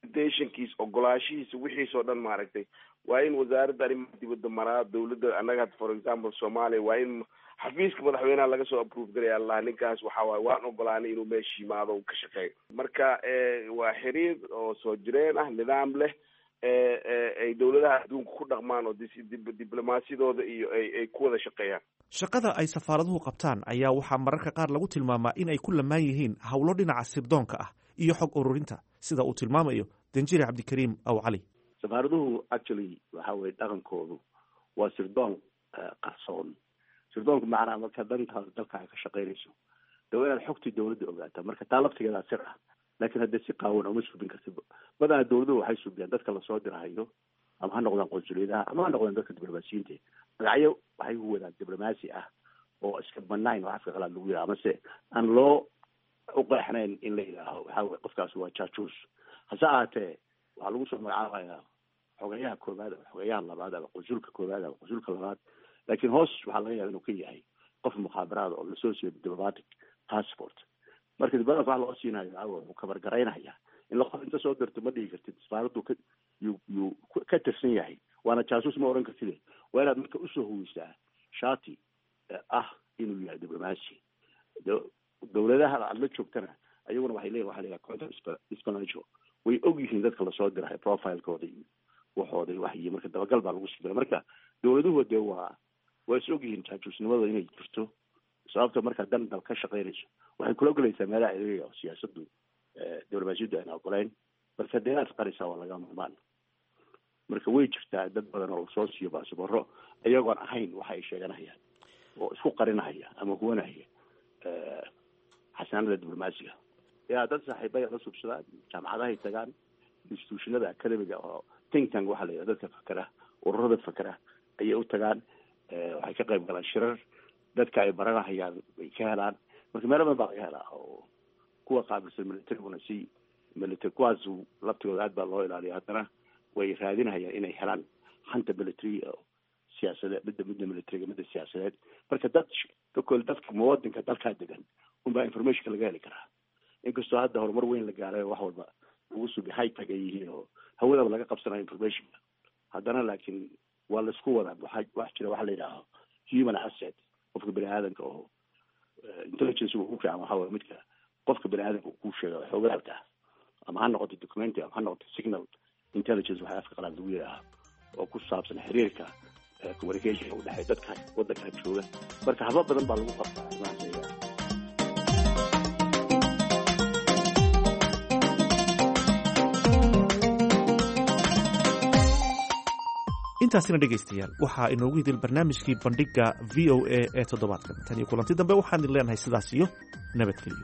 invitationkiis ogolaashihiisa wixiisoo dhan maaragtay waa in wasaaradda arrimaha dibadda maraa dawladda annaga for example Soomaaliya waa in xafiiska madaxweynaha laga soo approve garaya allah ninkaas waxa waaye waan ogolaanay inuu meesha yimaado uu ka shaqeeyo marka waa xiriir oo soo jireen ah nidaam leh ay dawladaha adduunka ku dhaqmaan oo diblomaasiyadooda iyo ay ku wada shaqeeyaan. shaqada ay safaaraduhu qabtaan ayaa waxaa mararka qaar lagu tilmaamaa in ay ku lamaan yihiin howlo dhinaca sirdoonka ah iyo xog ururinta sida uu tilmaamayo danjire cabdikariim aw cali. safaaraduhu actually waxa weye dhaqankoodu waa sirdoon qarsoon. sirdoonku macnaha marka dantaada dalka ay ka shaqaynayso dee waa inaad xogtii dawladda ogaataa marka taa laftigeedaa sir ah laakiin haddee si qaawan uma subin kartid badanaa dawladuhu waxay subiyaan dadka lasoo dirahayo ama ha noqdaan qonsuliyadaha ama ha noqdaan dadka diblomaasiyiinta magacyo waxay ku wadaan diblomaasi ah oo iska banayn oo afka qalaad lagu yidhaha amase aan loo uqeexnayn in la yidhaaho waxaa weye qofkaas waa jaajuus hase ahaatee waxaa lagu soo magacaabayaa xogeyaha koowaad ama xogeyaha labaad ama qonsulka koowaad ama qonsulka labaad laakiin hoos waxaa laga yaaba inuu ka yahay qof mukhaabaraad oo lasoo siiyo diplomatic passport marka diblomatic wax loo siinayo waxaa wuxuu kabargaraynaya in qof inta soo dirto ma dhihi kartid safaaraddu yuu ka tirsan yahay waana jaasuus ma oran kartid waa inaad marka usoo huwisaa shati ah inuu yahay diblomaasi dawladaha aad la joogtana ayaguna waxay leeyihin waxa la yidhaha contact espionage way og yihiin dadka lasoo dirahay profilekooda iyo waxooda waxyi marka dabagal baa lagu sibira marka dawladuhu dee waa is og yihiin jaajuusnimada inay jirto sababta markaa dan dal ka shaqaynayso waxay kula ogolaysaa meelaha ereya oo siyaasadu diblomaasiyaddu ayna ogoleyn marka dee inaad qarisaa waa laga maarmaan marka way jirtaa dad badan oo soo siiyo baasabaro iyagoon ahayn waxa ay sheeganayaan oo isku qarinahaya ama huwanahaya xasaanada diblomaasiga yaa dad saaxiibay la subsadaan jaamacadahay tagaan institutionada academiga oo think tank waxaa la yidhaha dadka fakera ururada fakera ayay u tagaan waxay ka qayb galaan shirar dadka ay baranahayaan way ka helaan marka meelo badan baa laga helaa oo kuwa qaabilsan militariguna si military kuwaas laftigooda aad baa loo ilaaliya haddana way raadinahayaan inay helaan hanta military oo siyaasadeed midda militariga midda siyaasadeed marka dadka muwadinka dalkaa degan unbaa informationka laga heli karaa inkastoo hadda horumar weyn la gaaray wax walba lagu sugi high tag ay yihiin oo hawadaba laga qabsanayo informationka haddana laakiin waa laisku wadaa wax jira waxa la yidhaaho human asset qofka bani aadamka oo intelligence ugu fiican waxaa waye midka qofka bani aadamka uu ku sheega xoogaalka ama ha noqoto documentary ama ha noqoto signal intelligence waxaa afka qalaad lagu yidhaaha oo ku saabsan xiriirka communication u dhexeeya dadka waddanka jooga marka hablo badan baa lagu qabtaa arrimahaas ayaga intaasina dhegaystayaal waxaa inoogu hidil barnaamijkii bandhiga v o a ee toddobaadkan tan iyo kulanti dambe waxaan idin leenahay sidaas iyo nabadgelyo.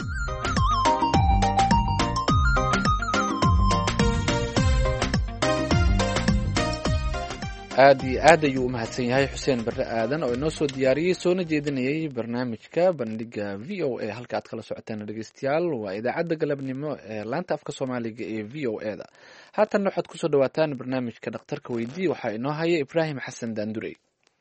aad iyo aad ayuu u mahadsan yahay xuseen barre aadan oo inoo soo diyaariyey soona jeedinayay barnaamijka bandhiga v o a halka aad kala socoteen dhegeystayaal waa idaacadda galabnimo ee laanta afka soomaaliga ee v o a da haatanna waxaad kusoo dhawaataan barnaamijka dhakhtarka weydii waxaa inoo haya ibraahim xasan daandurey.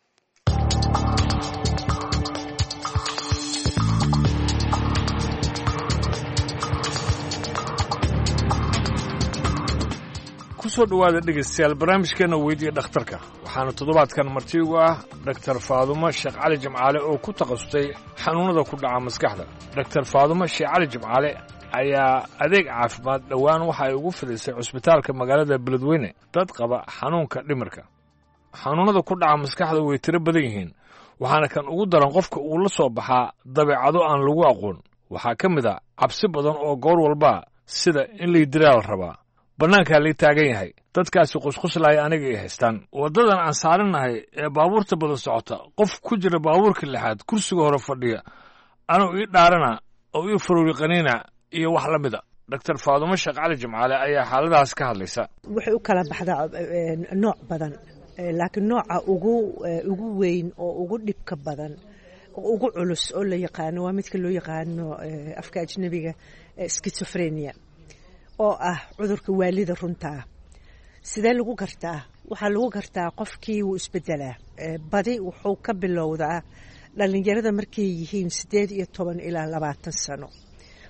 kusoo dhawaada dhegeystayaal barnaamijkeena weydiiya dhakhtarka waxaana toddobaadkan marti ugu ah dhaktar faadumo sheekh cali jimcaale oo ku takhasustay xanuunada ku dhaca maskaxda. dhaktar faadumo sheekh cali jimcaale ayaa adeeg caafimaad dhowaan waxa ay ugu fidisay cusbitaalka magaalada beledweyne dad qaba xanuunka dhimirka. xanuunada ku dhaca maskaxda way tiro badan yihiin waxaana kan ugu daran qofka uu la soo baxaa dabeecado aan lagu aqoon. waxaa ka mid a cabsi badan oo goor walba sida in laydiraa la rabaa, bannaankaa lay taagan yahay, dadkaasi qusquslaaya aniga ay haystaan. waddadan aan saarannahay ee baabuurta badan socota qof ku jira baabuurka lixaad kursiga hore fadhiya anuu ii dhaarana oo ii faruuri qaniina iyo wax la mida. dhaktar faadumo sheekh cali jimcaale ayaa xaaladahaas ka hadlaysa. waxay u kala baxdaa nooc badan laakiin nooca ugu weyn oo ugu dhibka badan oo ugu culus oo la yaqaano waa midka loo yaqaano afka ajnabiga schizophrenia oo ah cudurka waalida runtaa. sidee lagu gartaa? waxaa lagu gartaa qofkii wuu isbedelaa. badi wuxuu ka bilowdaa dhalinyarada markay yihiin 18 ilaa 20 sano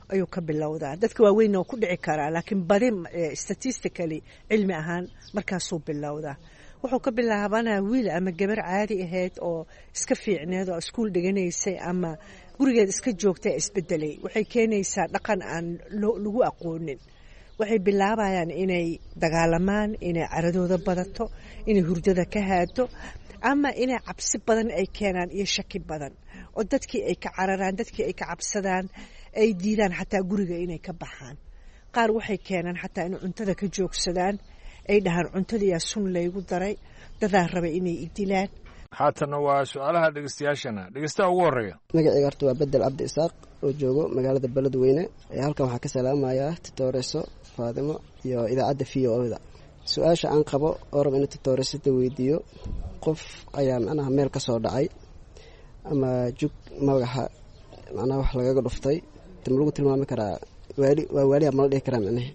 ayuu ka bilowdaa. dadka waaweyn oo ku dhici karaa laakiin badi statistically cilmi ahaan markaasuu bilowdaa. wuxuu ka bilaabanaa wiil ama gabar caadi ahayd oo iska fiicneed oo iskuul dhiganaysay ama gurigeed iska joogtay isbedelay. waxay keenaysaa dhaqan aan lagu aqoonin. waxay bilaabayaan inay dagaalamaan, inay caradooda badato, inay hurdada ka haado, ama inay cabsi badan ay keenaan iyo shaki badan oo dadkii ay ka cararaan, dadkii ay ka cabsadaan, ay diidaan xataa guriga inay ka baxaan. qaar waxay keenaan xataa inay cuntada ka joogsadaan, ay dhahaan cuntadayaa sun laygu daray, dadaa rabay inay idilaan. haatanna waa su-aalaha dhegeystayaashana. dhegeystaha ugu horreeya magacayga horta waa bedel cabdi isaaq oo joogo magaalada beledweyne. halkan waxaa ka salaamayaa titooreso faadimo iyo idaacadda VOA-da. su-aasha aan qabo oo raba inuu titooresada weydiiyo, qof ayaa macnaha meel ka soo dhacay ama jug magaxa macnaha wax lagaga dhuftay, ma lagu tilmaami karaa waa waaliya ma la dhihi karaa macnahe?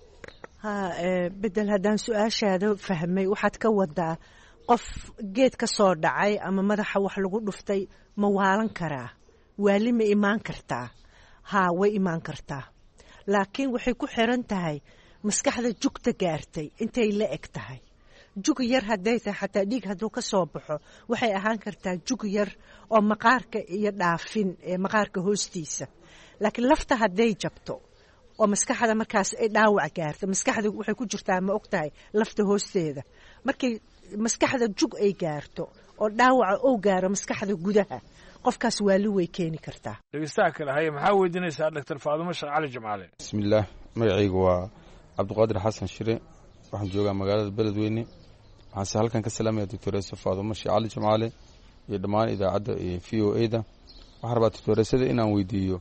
bedel, haddaan su-aashaada fahmay waxaad ka wadaa qof geed ka soo dhacay ama madaxa wax lagu dhuftay ma waalan karaa? waali ma imaan kartaa? haa, way imaan kartaa, laakiin waxay ku xiran tahay maskaxda jugta gaartay intay la eg tahay. jug yar hadday tahay xataa dhiig hadduu ka soo baxo waxay ahaan kartaa jug yar oo maqaarka iyo dhaafin ee maqaarka hoostiisa. laakiin lafta hadday jabto oo maskaxda markaas ay dhaawac gaarto, maskaxda waxay ku jirtaa ma og tahay lafta hoosteeda. markay maskaxda jug ay gaarto oo dhaawaca ou gaaro maskaxda gudaha, qofkaas waali way keeni kartaa. dhegeystaha kale haye maxaa weydiinaysaa Dr. Faadumo Sheekh Cali Jimcaale? bismillaah, magacaygu waa cabdiqaadir xasan shire, waxaan joogaa magaalada beledweyne. waxaanse halkan ka salaamaya doctoreso Faadumo Sheekh Cali Jimcaale iyo dhammaan idaacadda VOA-da. waxaan rabaa doctoresada inaan weydiiyo,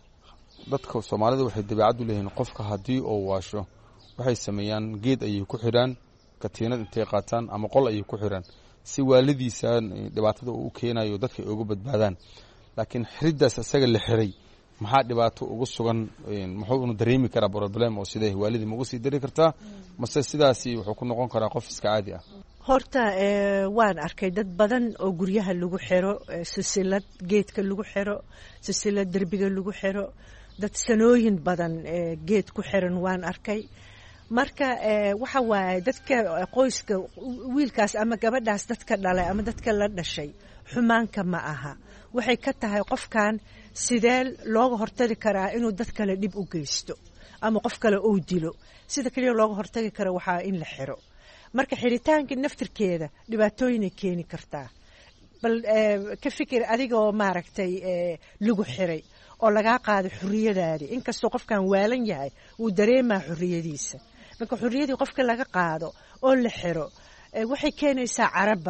dadka Soomaalida waxay dabeecad u leeyihiin qofka haddii uu waasho waxay sameeyaan geed ayay ku xidhaan, katiinad intay qaataan ama qol ayay ku xidhaan si waalidiisa dhibaatada uu keenayo dadka ay uga badbaadaan. laakiin xiriddaas isaga la xiray maxaa dhibaato ugu sugan? muxuu unu dareemi karaa problem oo sidee waalidii ma ugu sii dari kartaa, mase sidaasi wuxuu ku noqon karaa qof iska caadi ah? horta waan arkay dad badan oo guryaha lagu xiro silsilad geedka lagu xiro, silsilad derbiga lagu xiro, dad sanooyin badan geed ku xiran waan arkay. marka waxa waaye dadka qoyska wiilkaas ama gabadhaas dadka dhalay ama dadka la dhashay xumaanka ma aha. waxay ka tahay qofkan sidee looga hortagi karaa inuu dad kale dhib u geysto ama qof kale uu dilo. sida kaliya looga hortagi karo waxaa in la xiro. marka xiritaanka naftirkeeda dhibaatooyinay keeni kartaa. bal ka fikir adigoo maaragtay lagu xiray oo lagaa qaaday xurriyadaadii, inkastoo qofkan waalan yahay uu dareemaa xurriyadiisa. marka xurriyadii qofka laga qaado oo la xiro waxay keenaysaa carab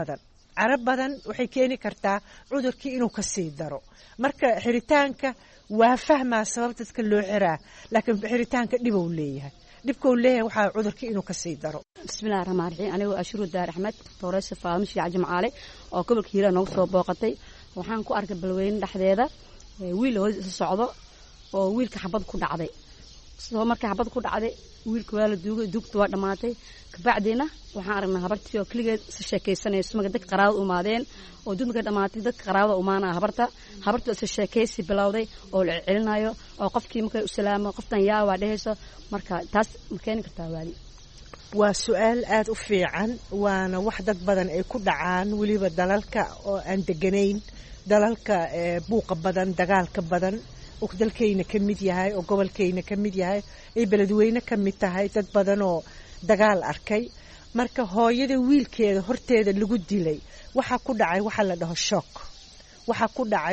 badan waxay keeni kartaa cudurkii inuu ka sii daro. marka xiritaanka waa fahmaa sababta dadka loo xiraa, laakiin xiritaanka dhibou leeyahay. dhibkuu leeyahay waxaa cudurkii inuu ka sii daro. bismillahi raxmaan raxiim. anigoo ashuru daar axmed tooreesa Faadumo Sheekh Jimcaale oo gobolka Hiiraan noogu soo booqatay. waxaan ku arkay balweyne dhexdeeda wiil hoos isa socdo oo wiilka xabad ku dhacday. sidoo markii xabad ku dhacday wiilka waa la duugay, duugta waa dhamaatay. kabacdina waxaan aragnaa habartii oo kaligeed si sheekaysanayso, marka dadka qaraabada u imaadeen oo duugta dhamaatay, dadka qaraabada u imaanaa habarta si sheekaysi bilowday oo la celinayo oo qofkii markay u salaamo qoftan yaa waa dhehayso. marka taas ma keeni kartaa waali? waa su-aal aad u fiican, waana wax dad badan ay ku dhacaan, weliba dalalka oo aan deganayn, dalalka buuqa badan, dagaalka badan oo dalkayna ka mid yahay oo gobolkayna ka mid yahay, ay beledweyne ka mid tahay, dad badan oo dagaal arkay. marka hooyada wiilkeeda horteeda lagu dilay waxaa ku dhacay waxa la dhaho shock. waxaa ku dhacay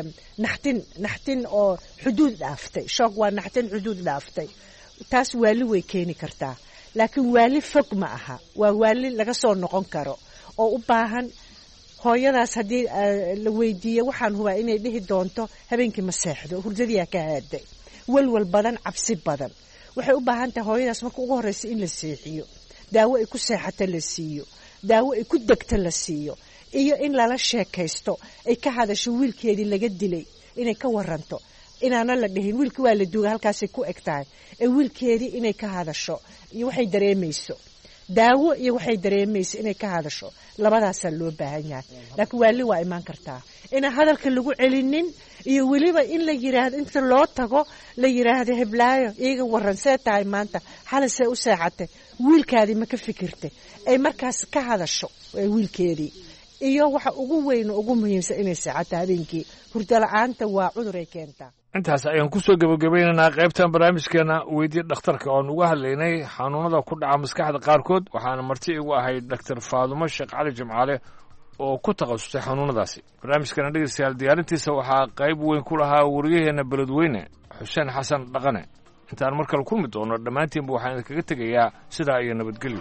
naxtin oo xuduud dhaaftay. shock waa naxtin xuduud dhaaftay. taas waali way keeni kartaa, laakiin waali fog ma aha. waa waali laga soo noqon karo oo u baahan hooyadaas haddii la weydiiyo waxaan hubaa inay dhihi doonto habeenkii ma seexdo, hurdadiyaa ka haaday, walwal badan, cabsi badan. waxay u baahan tahay hooyadaas marka ugu horreysa in la seexiyo, daawo ay ku seexato la siiyo, daawo ay ku degto la siiyo, iyo in lala sheekaysto, ay ka hadasho wiilkeedii laga dilay, inay ka waranto, inaana la dhihin wiilkii waa la duuga halkaasay ku eg tahay, ee wiilkeedii inay ka hadasho iyo waxay dareemayso. daawo iyo waxay dareemaysa inay ka hadasho labadaasaa loo baahan yahay laakiin waali waa imaan kartaa inaan hadalka lagu celinin iyo weliba in la yiraahdo inta loo tago la yiraahdo heblaayo iyaga waran see tahay maanta xalay see u seexatay wiilkaadii ma ka fikirtay ay markaas ka hadasho wiilkeedii iyo waxa ugu weyn ugu muhiimsan inay seexato habeenkii hurdo la'aanta waa cudur ay keentaa intaas ayaan ku soo gabagabaynaynaa qaybtan barnaamijkeena weydii dhakhtarka oon uga hadlaynay xanuunada ku dhaca maskaxda qaarkood waxaana marti igu ahayd Dr. Faadumo Sheekh Cali Jimcaale oo ku takhasusay xanuunadaasi barnaamijkana dhegeystayaal diyaarintiisa waxaa qayb weyn ku lahaa wariyaheena beledweyne Xuseen Xasan Dhaqane intaan mar kale kulmi doono dhammaantiinba waxaan idinkaga tegayaa sidaa iyo nabadgelyo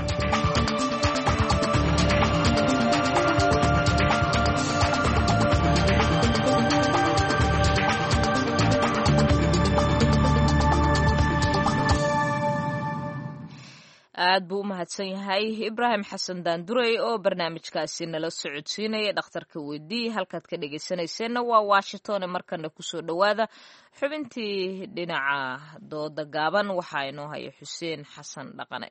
aad buu u mahadsan yahay Ibraahim Xasan Daandurey oo barnaamijkaasi nala socodsiinaya dhakhtarka weydii halkaad ka dhageysanayseena waa Washington markana ku soo dhawaada xubintii dhinaca dooda gaaban waxaa inoo haya Xuseen Xasan Dhaqane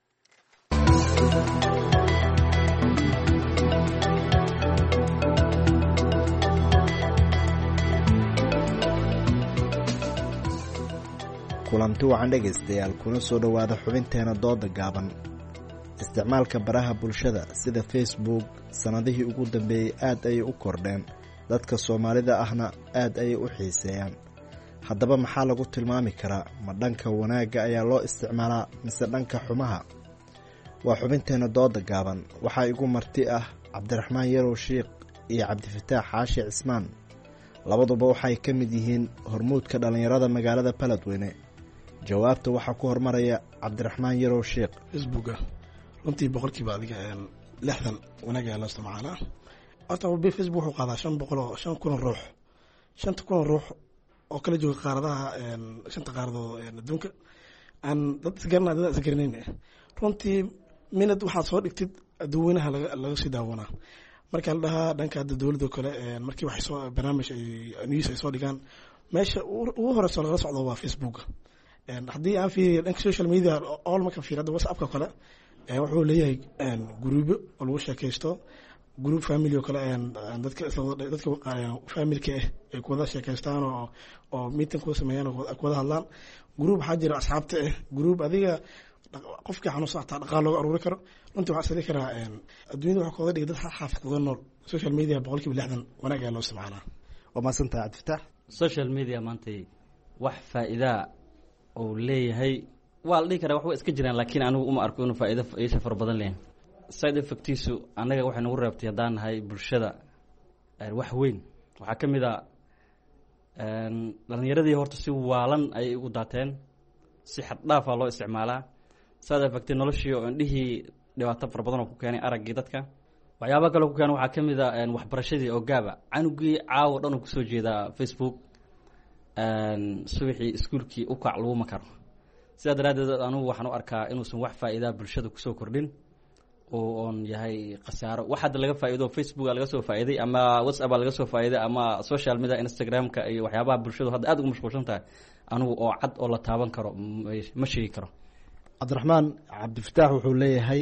kulanti wacan dhegaystayaal kuna soo dhowaada xubinteena dooda gaaban isticmaalka baraha bulshada sida Facebook sanadihii ugu dambeeyey aad ayay u kordheen dadka Soomaalida ahna aad ayay u xiiseeyaan haddaba maxaa lagu tilmaami karaa ma dhanka wanaagga ayaa loo isticmaalaa mise dhanka xumaha waa xubinteena dooda gaaban waxaa igu marti ah Cabdiraxmaan Yarow Sheekh iyo Cabdifataax Xaashi Cismaan labaduba waxay ka mid yihiin hormuudka dhalinyarada magaalada Beledweyne jawaabta waxaa ku hormaraya Cabdiraxmaan Yarow Sheekh Facebooka runtii boqolkiiba adiga 60 wanaag ayaa loo isticmaalaa horta Facebook wuxuu qaadaa 500 ruux 500 ruux oo kala jooga qaaradaha 5 qaaradood adduunka aan dad isgarnaa dad isgarnayn runtii minad waxaad soo dhigtid dadweynaha laga sii daawanaa marka la dhahaa dhanka dawladda kale markii wax soo barnaamij ay news ay soo dhigaan meesha ugu horeysa laga socdo waa Facebook haddii aan fiiriyo dhanka social media all marka fiirada WhatsApp-ka kale wuxuu leeyahay groubo oo lagu sheekaysto group family oo kale dadka family-ka ay ku wada sheekaystaan oo meeting ku sameeyaan oo ku wada hadlaan group waxaa jira asxaabta group adiga qofka xanuunsan taa dhaqaale loo aruuri karo runtii waxaa sari karaa adduunyada waxa kooda dhigay dad xaafadooda nool social media boqolkiiba 60 wanaag ayaa loo isticmaalaa waa maasanta Cabdifataax social media maanta wax faa'iido oo leeyahay waa la dhihi karaa wax way iska jiraan laakiin anigu uma arko inuu faa'iido fara badan leeyahay side effectiisu anaga waxay nagu reebtay haddaan nahay bulshada wax weyn waxaa ka mid ah dhalinyaradii horta si waalan ayay ugu daateen si xad dhaaf ah loo isticmaalaa side effectii noloshii oo indhihii dhibaato fara badan oo ku keenay araggii dadka waxyaaba kale ku keenay waxaa ka mid ah waxbarashadii oo gaaba canugii caawa dhan uu kusoo jeedaa Facebook subaxii iskuulkii u kac laguma karo sidaa daraaddeed anugu waxaan u arkaa inuusan wax faa'iidaa bulshada kusoo kordhin oo oon yahay khasaaro wax hadda laga faa'iido Facebook laga soo faa'iiday ama WhatsApp laga soo faa'iiday ama social media Instagram-ka iyo waxyaabaha bulshadu hadda aad ugu mashquulsan tahay anigu oo cad oo la taaban karo ma sheegi karo Cabdiraxmaan Cabdifataax wuxuu leeyahay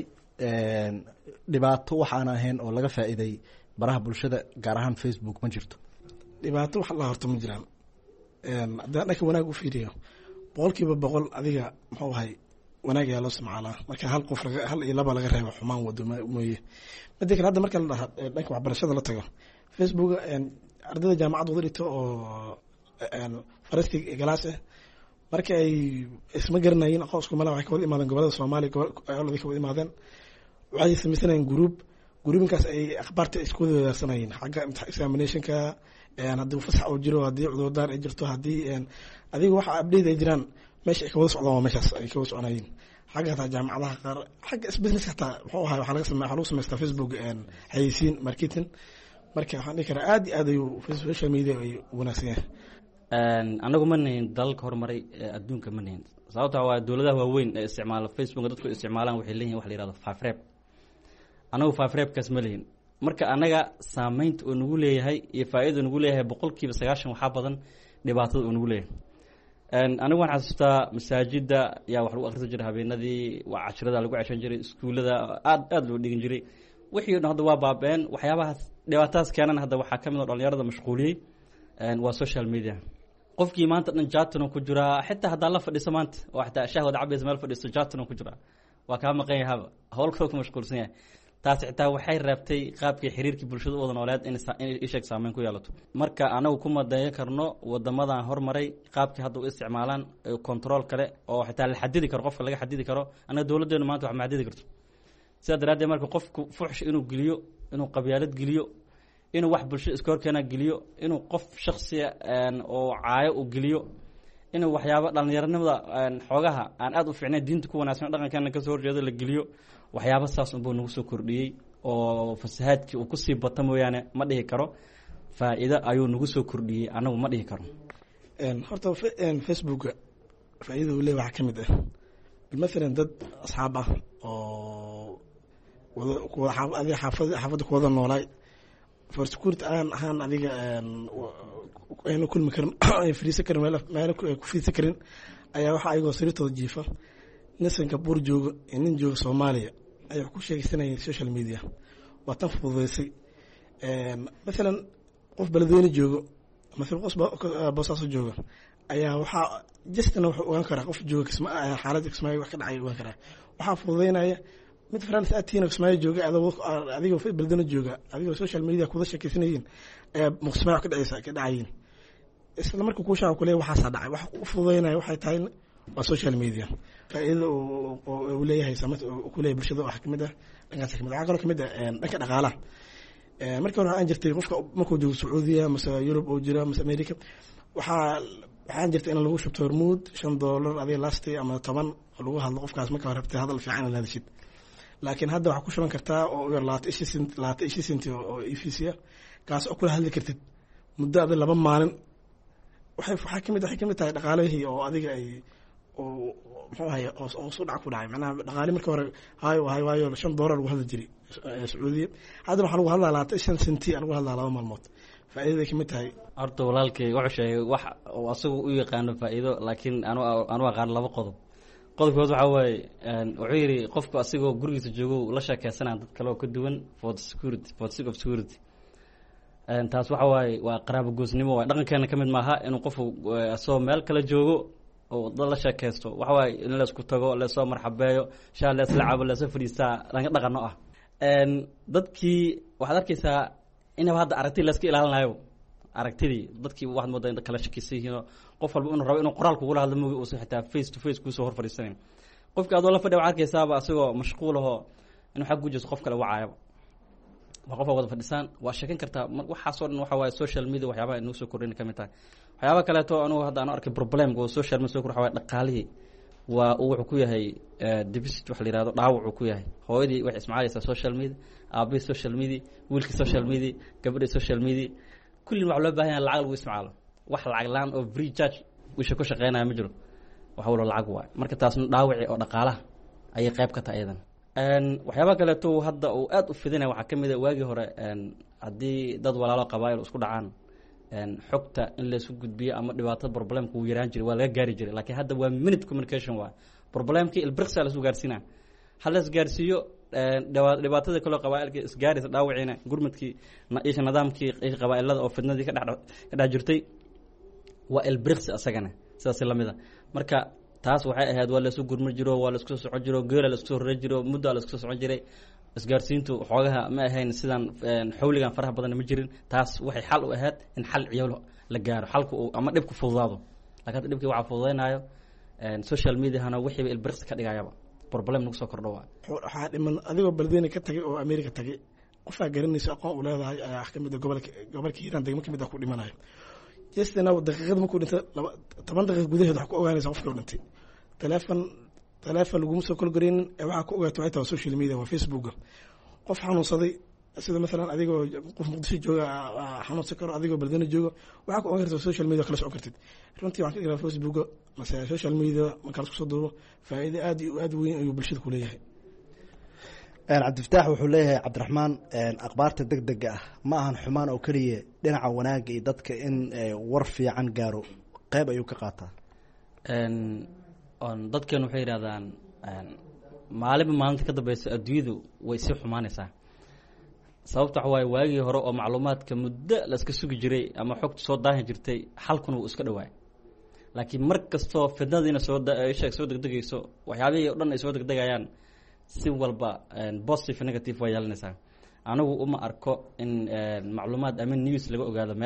dhibaato waxaan ahayn oo laga faa'iiday baraha bulshada gaar ahaan Facebook ma jirto dhibaato wax la horto ma jiraan haddaan dhanka wanaag u fiiriyo boqolkiiba 100 adiga muxuu ahay wanaag ayaa loo isticmaalaa marka hal qof hal iyo laba laga reebo xumaan wado mooye midda kale hadda marka la dhaha dhanka waxbarashada la tago Facebook ardayda jaamacad wada dhigto oo fariisti galaas marka ay isma garanayeen aqoonsku mala waxay ka wada imaadeen gobolada Soomaaliya gobolada ka wada imaadeen waxay sameeyeen groupinkaas ay akhbaarta isku wadaarsanayeen xagga examination-ka haddii fasax uu jiro haddii cudurdaar ay jirto haddii adiga waxa update ay jiraan meesha ay ka wada socdaan meeshaas ay ka wada soconayeen xagga taa jaamacadaha qaar xagga business ka taa wuxuu ahaa waxa lagu sameeyaa Facebook xayeysiin marketing marka waxaan dhihi karaa aad ay social media ay wanaagsan yahay anagu ma nahin dalalka horumaray adduunka ma nahin sababtaa waa dowladaha waaweyn ee isticmaala Facebook dadku isticmaalaan waxay leeyihiin wax la yidhahdo faafreeb anagu faafreebkaas ma lehin marka anaga saameynta uu nagu leeyahay iyo faa'iidada nagu leeyahay boqolkiiba 90 waxaa badan dhibaatada uu nagu leeyahay anigu waan xasuustaa masaajida yaa wax lagu akhrisan jiray habeenadii, waa cashrada lagu ceshan jiray, iskuullada aad loo dhigin jiray. wixii dhan hadda waa baabeen. waxyaabahaas dhibaatadaas keenan hadda waxaa ka mid oo dhalinyarada mashquuliyey waa social media. qofkii maanta dhan jatano ku jiraa, xitaa haddaa la fadhiiso maanta oo xitaa shahwada cabaysa meel fadhiisto jatano ku jiraa, waa kaa maqan yahaba, howl kaloo ku mashquulsan yahay. taas xitaa waxay reebtay qaabkii xiriirkii bulshada u wada nooleed in isheeg saameyn ku yeelato. marka anagu ku madeeyo karno wadamadan hormaray qaabkii hadda u isticmaalaan control kale oo xitaa la xadidi karo, qofka laga xadidi karo. anaga dowladeenu maanta wax ma xadidi karto. sidaa daraaddeed marka qofku fuxsh inuu geliyo, inuu qabyaalad geliyo, inuu wax bulshada iska horkeena geliyo, inuu qof shaksiya oo caayo u geliyo, inuu waxyaabo dhalinyaranimada xoogaha aan aad u fiicnayn, diinta ku wanaagsan dhaqankeena kasoo horjeedo la geliyo. waxyaaba saas unbuu nagu soo kordhiyey oo fasahaadkii uu kusii bata mooyaane ma dhihi karo faa'iido ayuu nagu soo kordhiyey, anagu ma dhihi karo. horta facebooka faa'iidada uu leeyahay waxaa ka mid ah bilmathalan dad asxaab ah oo adiga xaafadda ku wada noolaay for security aan ahaan adiga ayna kulmi karin, ay fariisan karin, meelo ku fiidsan karin, ayaa waxaa ayagoo sariirtooda jiifa nin Singapore jooga iyo nin jooga Soomaaliya ayaa ku sheegaysanayay social media. waa tan fududeysay. mathalan qof beledweyne joogo, mathalan qof Boosaaso jooga ayaa waxaa justna wuxuu ogaan karaa qof jooga xaaladda Kismaayo wax ka dhacay ogaan karaa. waxaa fududeynaya mid France atiin Kismaayo jooga adigoo beledweyne jooga, adigoo social media kuda sheekaysanayeen ayaa Kismaayo wax ka dhacayeen. isla markii kuu shaaco kule waxaasaa dhacay. wax u fududeynaya waxay tahay waa social media. faa'iidada uu leeyahay ku leeyahay bulshada waxaa kamid ah dhankaas kamid ah. waxaa kaloo kamid ah dhanka dhaqaalaha. markii hore waxaan jirtay qofka markuu joogo Sacuudiya mase Yurub oo jira mase America, waxaan jirtay in lagu shubto hormuud $5 adiga lasti ama 10 lagu hadlo qofkaas marka hore rabtay hadal fiican la hadashid. laakiin hadda waxaa ku shuban kartaa oo yar 20 senti oo EFC kaas oo kula hadli kartid muddo 2 maalin. waxay kamid tahay dhaqaalihii oo adiga ay oo muxuu ahaay oo soo dhac ku dhacay. macnaha dhaqaali markii hore waayo $5 lagu hadli jiray Sacuudiya, hadda waxaa lagu hadlaa 5 senti lagu hadlaa 2 maalmood. faa'iidada kamid tahay. horta walaalkay wuxuu sheegay wax oo asagu u yaqaano faa'iido, laakiin anu aqaan 2 qodob. qodobkood waxaa waaye wuxuu yidhi qofku asigoo gurigiisa joogo la sheekeysanaa dad kale oo ka duwan for sake of security. taas waxa waaye waa qaraabo goosnimo waay, dhaqankeena ka mid maaha inuu qofku asoo meel kale joogo oo dad la sheekeysto. waxa waaye in laysku tago, laysoo marxabeeyo, shaa leesla cabo, leesoo fadhiistaa laga dhaqano ah. dadkii waxaad arkaysaa inaba hadda aragtidii layska ilaalinayo. aragtidii dadkii waxaad moodaa in kala shakiysan yihiin, qof walba inuu rabo inuu qoraal kugula hadlo moogi uusan xitaa face to face kuusoo hor fadhiisanayn. qofkii adoo la fadhiya waxaad arkaysaaba asagoo mashquul ahoo inuu xag gujiso qof kale wacaayaba. waa qof wada fadhisaan waa sheekan kartaa. waxaasoo dhan waxa waaye social media waxyaabaha inuu soo kordhin ka mid tahay. waxyaaba kaleeto anugu hadda aan arkay problemka oo social media soo kordhin waxa waaye dhaqaalihii waa uu wuxuu ku yahay deficit wax la yiraahdo, dhaawac uu ku yahay. hooyadii waxay ismaalaysaa social media, aabihii social media, wiilkii social media, gabadhii social media, kulli wax loo baahan yahay lacag lagu isticmaalo. wax lacag laan oo free charge wisha ku shaqeynaya ma jiro, waxa wala lacag waay. marka taasna dhaawaci oo dhaqaalaha ayay qayb ka tahay iyadan. waxyaaba kaleeto hadda uu aad u fidinaya waxaa ka mid ah waagii hore haddii dad walaalo qabaa'il isku dhacaan xogta in laysu gudbiyo ama dhibaatada problemka uu yaraan jiray waa laga gaari jiray. laakiin hadda waa minute communication waay. problemkii ilbirqsa la isu gaarsiinaa, hal la isgaarsiiyo dhibaatada kaloo qabaa'ilka isgaaraysa dhaawiciina gurmadkii isha nidaamkii qabaa'ilada oo fidnadii ka dhex jirtay waa ilbirqsi asagana sidaas lamid a. marka taas waxay ahayd waa laysu gurma jiro, waa laisku soo socon jiro, geela laisku soo rara jiro, muddo laisku soo socon jiray. isgaarsiintu xoogaha ma ahayn sidan xawligan faraha badan ma jirin. taas waxay xal u ahayd in xal ciyaalo la gaaro, xalku ama dhibku fududaado. laakiin hadda dhibkii waxaa fududeynayo social mediahana wixiiba ilbirqsi ka dhigayaba problem nagu soo kordho waa. waxaa dhiman adigoo beledweyne ka tagay oo America tagay, qofaa garanaysa aqoon u leedahay ayaa kamid ah gobolka Hiiraan degmo kamid ah ku dhimanayo. jestana daqiiqad markuu dhintay 10 daqiiqo gudaheed wax ku ogaanaysa qofka uu dhintay. telefoon laguma soo kolgareynin, waxaa ku ogaato waxay tahay social media waa Facebook. qof xanuunsaday sida مثلا adigoo qof Muqdisho jooga xanuunsan karo, adigoo beledweyne jooga, waxaa ku ogaan kartaa social media kala socon kartid. runtii waxaan ka dhigaa Facebook mase social media marka la isku soo duubo faa'iido aad weyn ayuu bulshada ku leeyahay. cabdifataax wuxuu leeyahay cabdiraxmaan akhbaarta degdega ah ma ahan xumaan oo keliya dhinaca wanaagga iyo dadka in war fiican gaaro qayb ayuu ka qaataa. dadkeenu waxay yidhahdaan maalinba maalinta ka dambeysa adduunyadu way sii xumaanaysaa. sababta waxa waaye waagii hore oo macluumaadka muddo la iska sugi jiray ama xogta soo daahi jirtay xalkuna wuu iska dhawaay. laakiin mar kastoo fidnadiina soo degdegayso waxyaabihii o dhan ay soo degdegayaan si walba positive negative waa yeelanaysaa. anigu uma arko in macluumaad ama news laga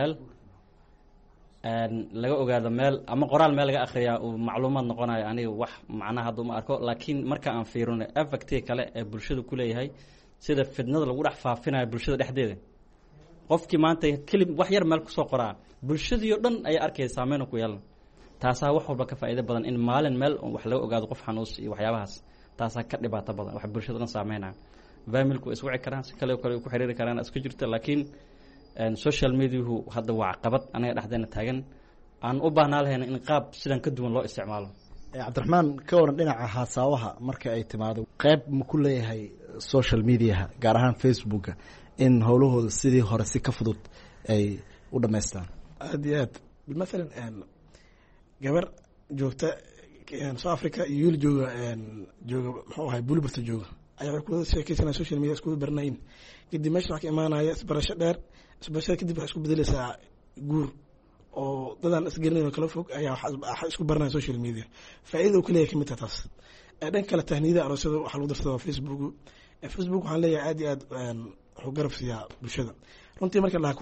ogaado meel ama qoraal meel laga akhriyaa uu macluumaad noqonayo aniga wax macnaha hadda uma arko. laakiin marka aan fiirino effectii kale ee bulshada ku leeyahay sida fidnada lagu dhex faafinayo bulshada dhexdeeda, qofkii maanta kelib wax yar meel kusoo qoraa bulshadii oo dhan ayaa arkaya saameyn ku yeelan. taasaa wax walba ka faa'iido badan in maalin meel wax laga ogaado qof xanuus iyo waxyaabahaas. taasaa ka dhibaato badan wax bulshada dhan saameynaya. familku is wici karaan si kale ku xiriiri karaan iska jirta. laakiin social mediahu hadda waa caqabad anaga dhexdeena taagan aan u baahnaa lahayn in qaab sidan ka duwan loo isticmaalo. cabdiraxmaan ka waran dhinaca haasaawaha marka ay timaado qayb ma ku leeyahay social mediaha gaar ahaan facebooka in howlahooda sidii hore si ka fudud ay u dhamaystaan? aada iyo aad maalan gabar joogta south africa iyo wiil jooga muxuu ahay bulberta jooga ayaa waxay kuwada sheekeysanaya social media iskuwada baranayin. kadib meesha waxaa ka imaanaya isbarasho dheer. isbarashada kadib waxay isku bedelaysaa guur oo dadaan isgelinayn oo kala fog ayaa waxay isku baranaya social media. faa'iidada uu ka leeyahay kamid tahay taas. dhanka kale tahniyada aroosyada waxaa lagu darsadaa facebook. facebook waxaan leeyahay aad iyo aad wuxuu garab siiyaa bulshada. runtii marka la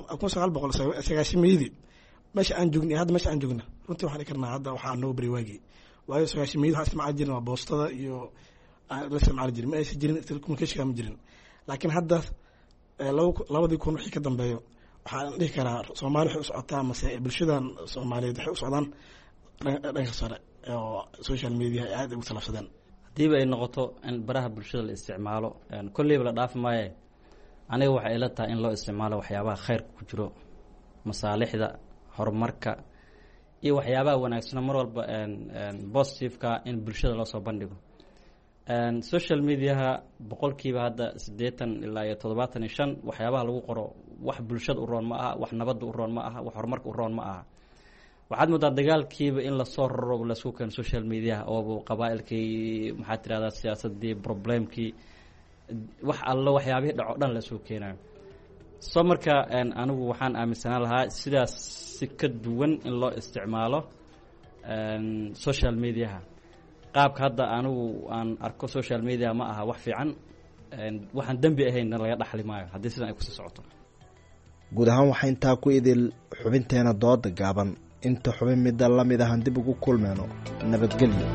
1990 meesha aan joogna hadda meesha aan joogna runtii waxaan karnaa hadda waxaa noo bari waagii waayo 90 waxaa isticmaali jirnay waa boostada iyo la isticmaali jirin ma aysan jirin telecommunication ma jirin. laakiin hadda 2000 wixii ka dambeeyo waxaan dhihi karaa Soomaali waxay u socotaa mase bulshadan Soomaaliyeed waxay u socdaan dhanka sare oo social media aad ugu talafsadeen. hadiiba ay noqoto in baraha bulshada la isticmaalo kolleyba la dhaaf maaye aniga waxay ila tahay in loo isticmaalo waxyaabaha khayrka ku jiro, masaalixda, horumarka iyo waxyaabaha wanaagsan mar walba positive-ka in bulshada loo soo bandhigo. social mediaha boqolkiiba hadda 80 ilaa 75 waxyaabaha lagu qoro wax bulshada u roon ma aha, wax nabadda u roon ma aha, wax horumarka u roon ma aha. waxaad moodaa dagaalkiiba in la soo raro la isku keeno social media oo qabaa'ilkii maxaa tirahdaa siyaasadii problemkii wax alla waxyaabihii dhaco dhan la isku keenayo. soo marka anigu waxaan aaminsanaa lahaa sidaas si ka duwan in loo isticmaalo social mediaha. qaabka hadda anigu aan arko social media ma aha wax fiican, waxaan dembi ahaynna laga dhaxli maayo haddii sidan ay kusii socoto. guud ahaan waxaa intaa ku idil xubinteena dooda gaaban. inta xubin midda la mid ahaan dib ugu kulmeyno nabadgelyo.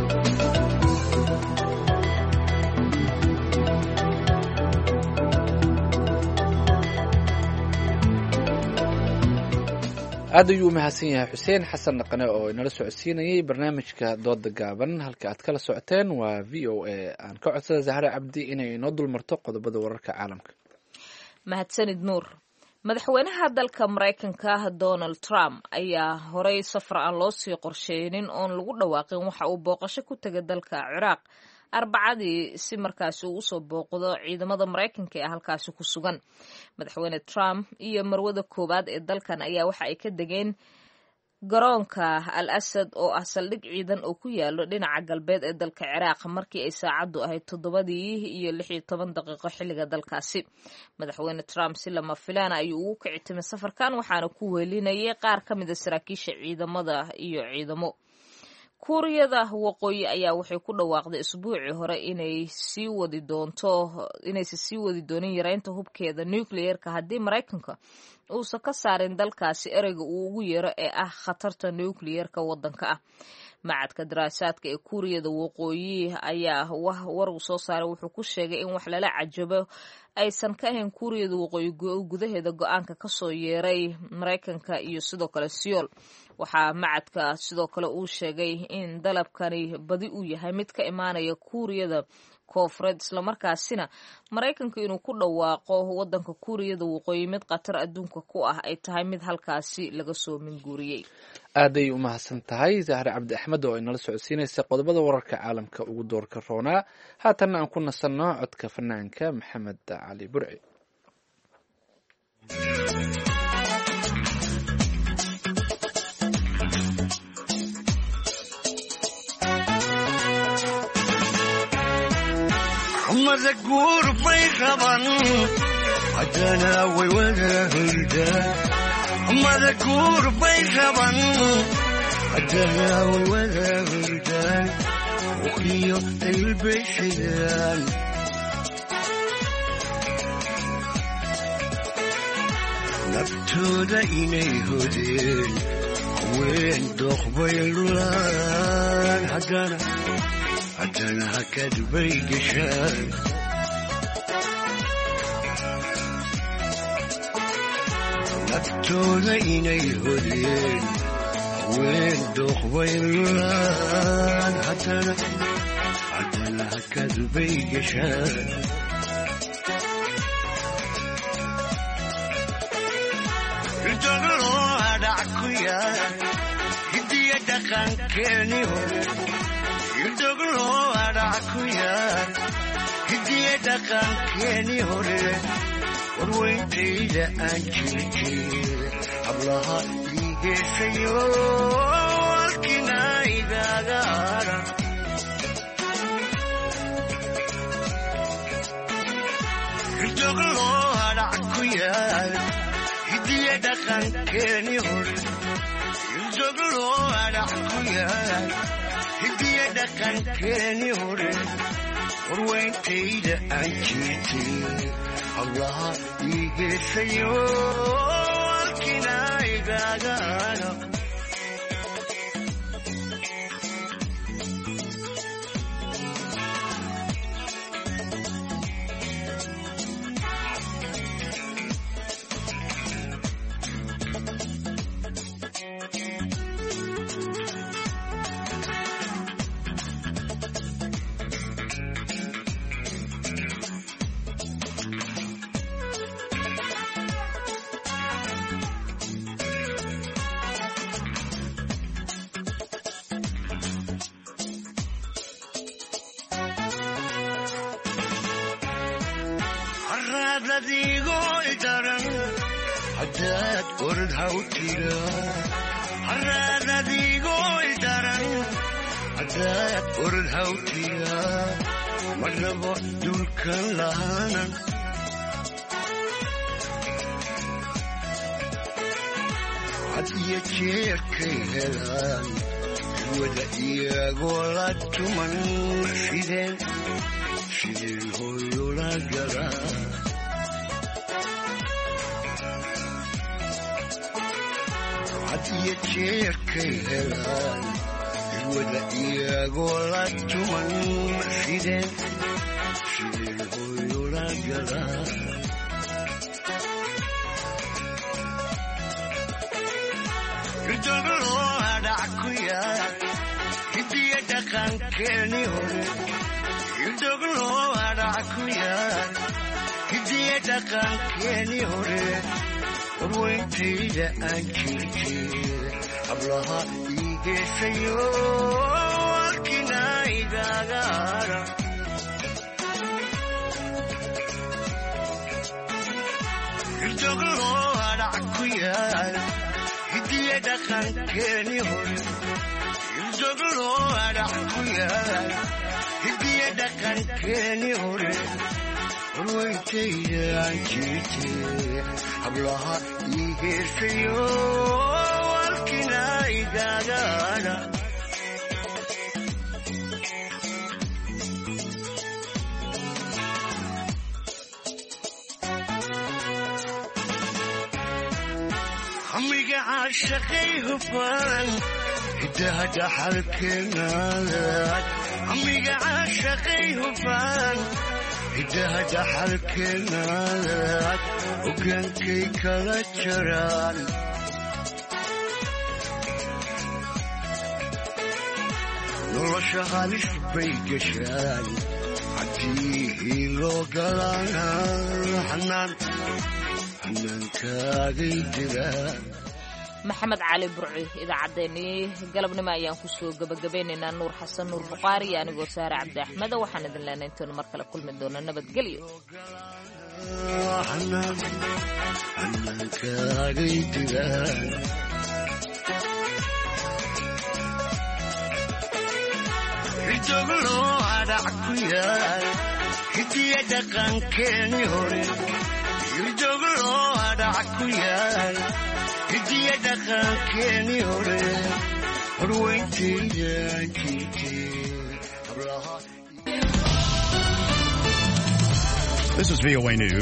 aad ayuu umahadsan yahay xuseen xasan dhaqane oo inala socodsiinayay barnaamijka dooda gaaban. halka aad kala socoteen waa v o a. aan ka codsada zahre cabdi inay inoo dulmarto qodobada wararka caalamka. mahadsanid nuur. madaxweynaha dalka maraykanka Donald Trump ayaa horey safar aan loo sii qorsheynin oon lagu dhawaaqin waxa uu booqasho ku tegay dalka Ciraaq Arbacadii si markaasi uu usoo booqdo ciidamada Maraykanka ee halkaasi ku sugan. madaxweyne Trump iyo marwada koowaad ee dalkan ayaa waxa ay ka degeen garoonka Al Asad oo ah saldhig ciidan oo ku yaalo dhinaca galbeed ee dalka Ciraaq markii ay saacadu ahayd 7:16 xilliga dalkaasi. madaxweyne Trump si lama filaan ayuu ugu kici timay safarkan waxaana ku weelinayay qaar ka mid ah saraakiisha ciidamada iyo ciidamo. kuuriyada waqooyi ayaa waxay ku dhawaaqday usbuucii hore inaysan sii wadi doonin yareynta hubkeeda nuclear-ka haddii Maraykanka uusan ka saarin dalkaasi ereyga uu ugu yeero ee ah khatarta nuclear-ka waddanka ah. macadka daraasaadka ee kuuriyada waqooyi ayaa war uu soo saaray wuxuu ku sheegay in wax lala cajabo aysan ka ahayn kuuriyada waqooyi gudaheeda go-aanka kasoo yeeray Maraykanka iyo sidoo kale Seoul. waxaa macadka sidoo kale uu sheegay in dalabkani badi uu yahay mid ka imaanaya kuuriyada koonfureed islamarkaasina Maraykanka inuu ku dhawaaqo wadanka kuuriyada waqooyi mid qatar adduunka ku ah ay tahay mid halkaasi laga soo minguuriyey. aaday u mahadsan tahay zahre cabdi axmed oo inala socodsiinaysa qodobada wararka caalamka ugu doorka roonaa. haatanna aan ku nasanno codka fanaanka maxamed cali burci. madaguur bay raban haddana way wada hurdaan madaguur bay raban haddana way wada hurdaan uqiyo aylbay xidaan naftooda inay hodeen haween dooqbay lulaan haddana hakad bay gashaan naftooda inay hodeen haween dooqbay lulaan haddana hakad bay gashaan hidiya dhaqankeeni hore idoglo adhac ku yaal hidiya dhaqankeeni hore warweyntayda aan jirjeeda hablaha ii geesayo walkina igaaga ara idoglo adhac ku yaal hidiya dhaqankeeni hore idoglo adhac ku yaal hidiya dhaqankeeni hore warweyntayda aan jirtay hablaha ii geesayo walkina igaaga ara marnabo dulkan lahaanan had iyo jeerkay helaan wada iyagoo la tuman sideen hooyola galaa had iyo jeerkay helaan wada iyagoo la tuman sideen hooyola galaa idoglo adhac ku yaal hidiya dhaqankeeni hore idoglo adhac ku yaal hidiya dhaqankeeni hore warweyntayda aan jirjeeda hablaha ii geesayo walkina igaaga ara idoglo adhac ku yaal hidiya dhaqankeeni hore idoglo adhac ku yaal hidiya dhaqankeeni hore warweyntayda aan jirtay hablaha ii geesayo walkina igaaga ara hamiga caashaqay hufan hidaha dhaxalkeenaad hamiga caashaqay hufan hidaha dhaxalkeenaad hogaankay kala jaraan nolosha halis bay gashaan haddii loo galana xanaankaagay jiraan maxamed cali burci idaacaddeenii galabnimo ayaan kusoo gebagabeynaynaa nuur xasan nuur buqaari iyo anigoo saare cabdi axmeda waxaan idin leenay intaenu mar kale kulmi doona nabadgelyo xanaankaagay jiraan idoglo adhac ku yaal hidiya dhaqankeeni hore hirdoglo adhac ku yaal hidiya dhaqankeeni hore horweyntayda This is VOA News.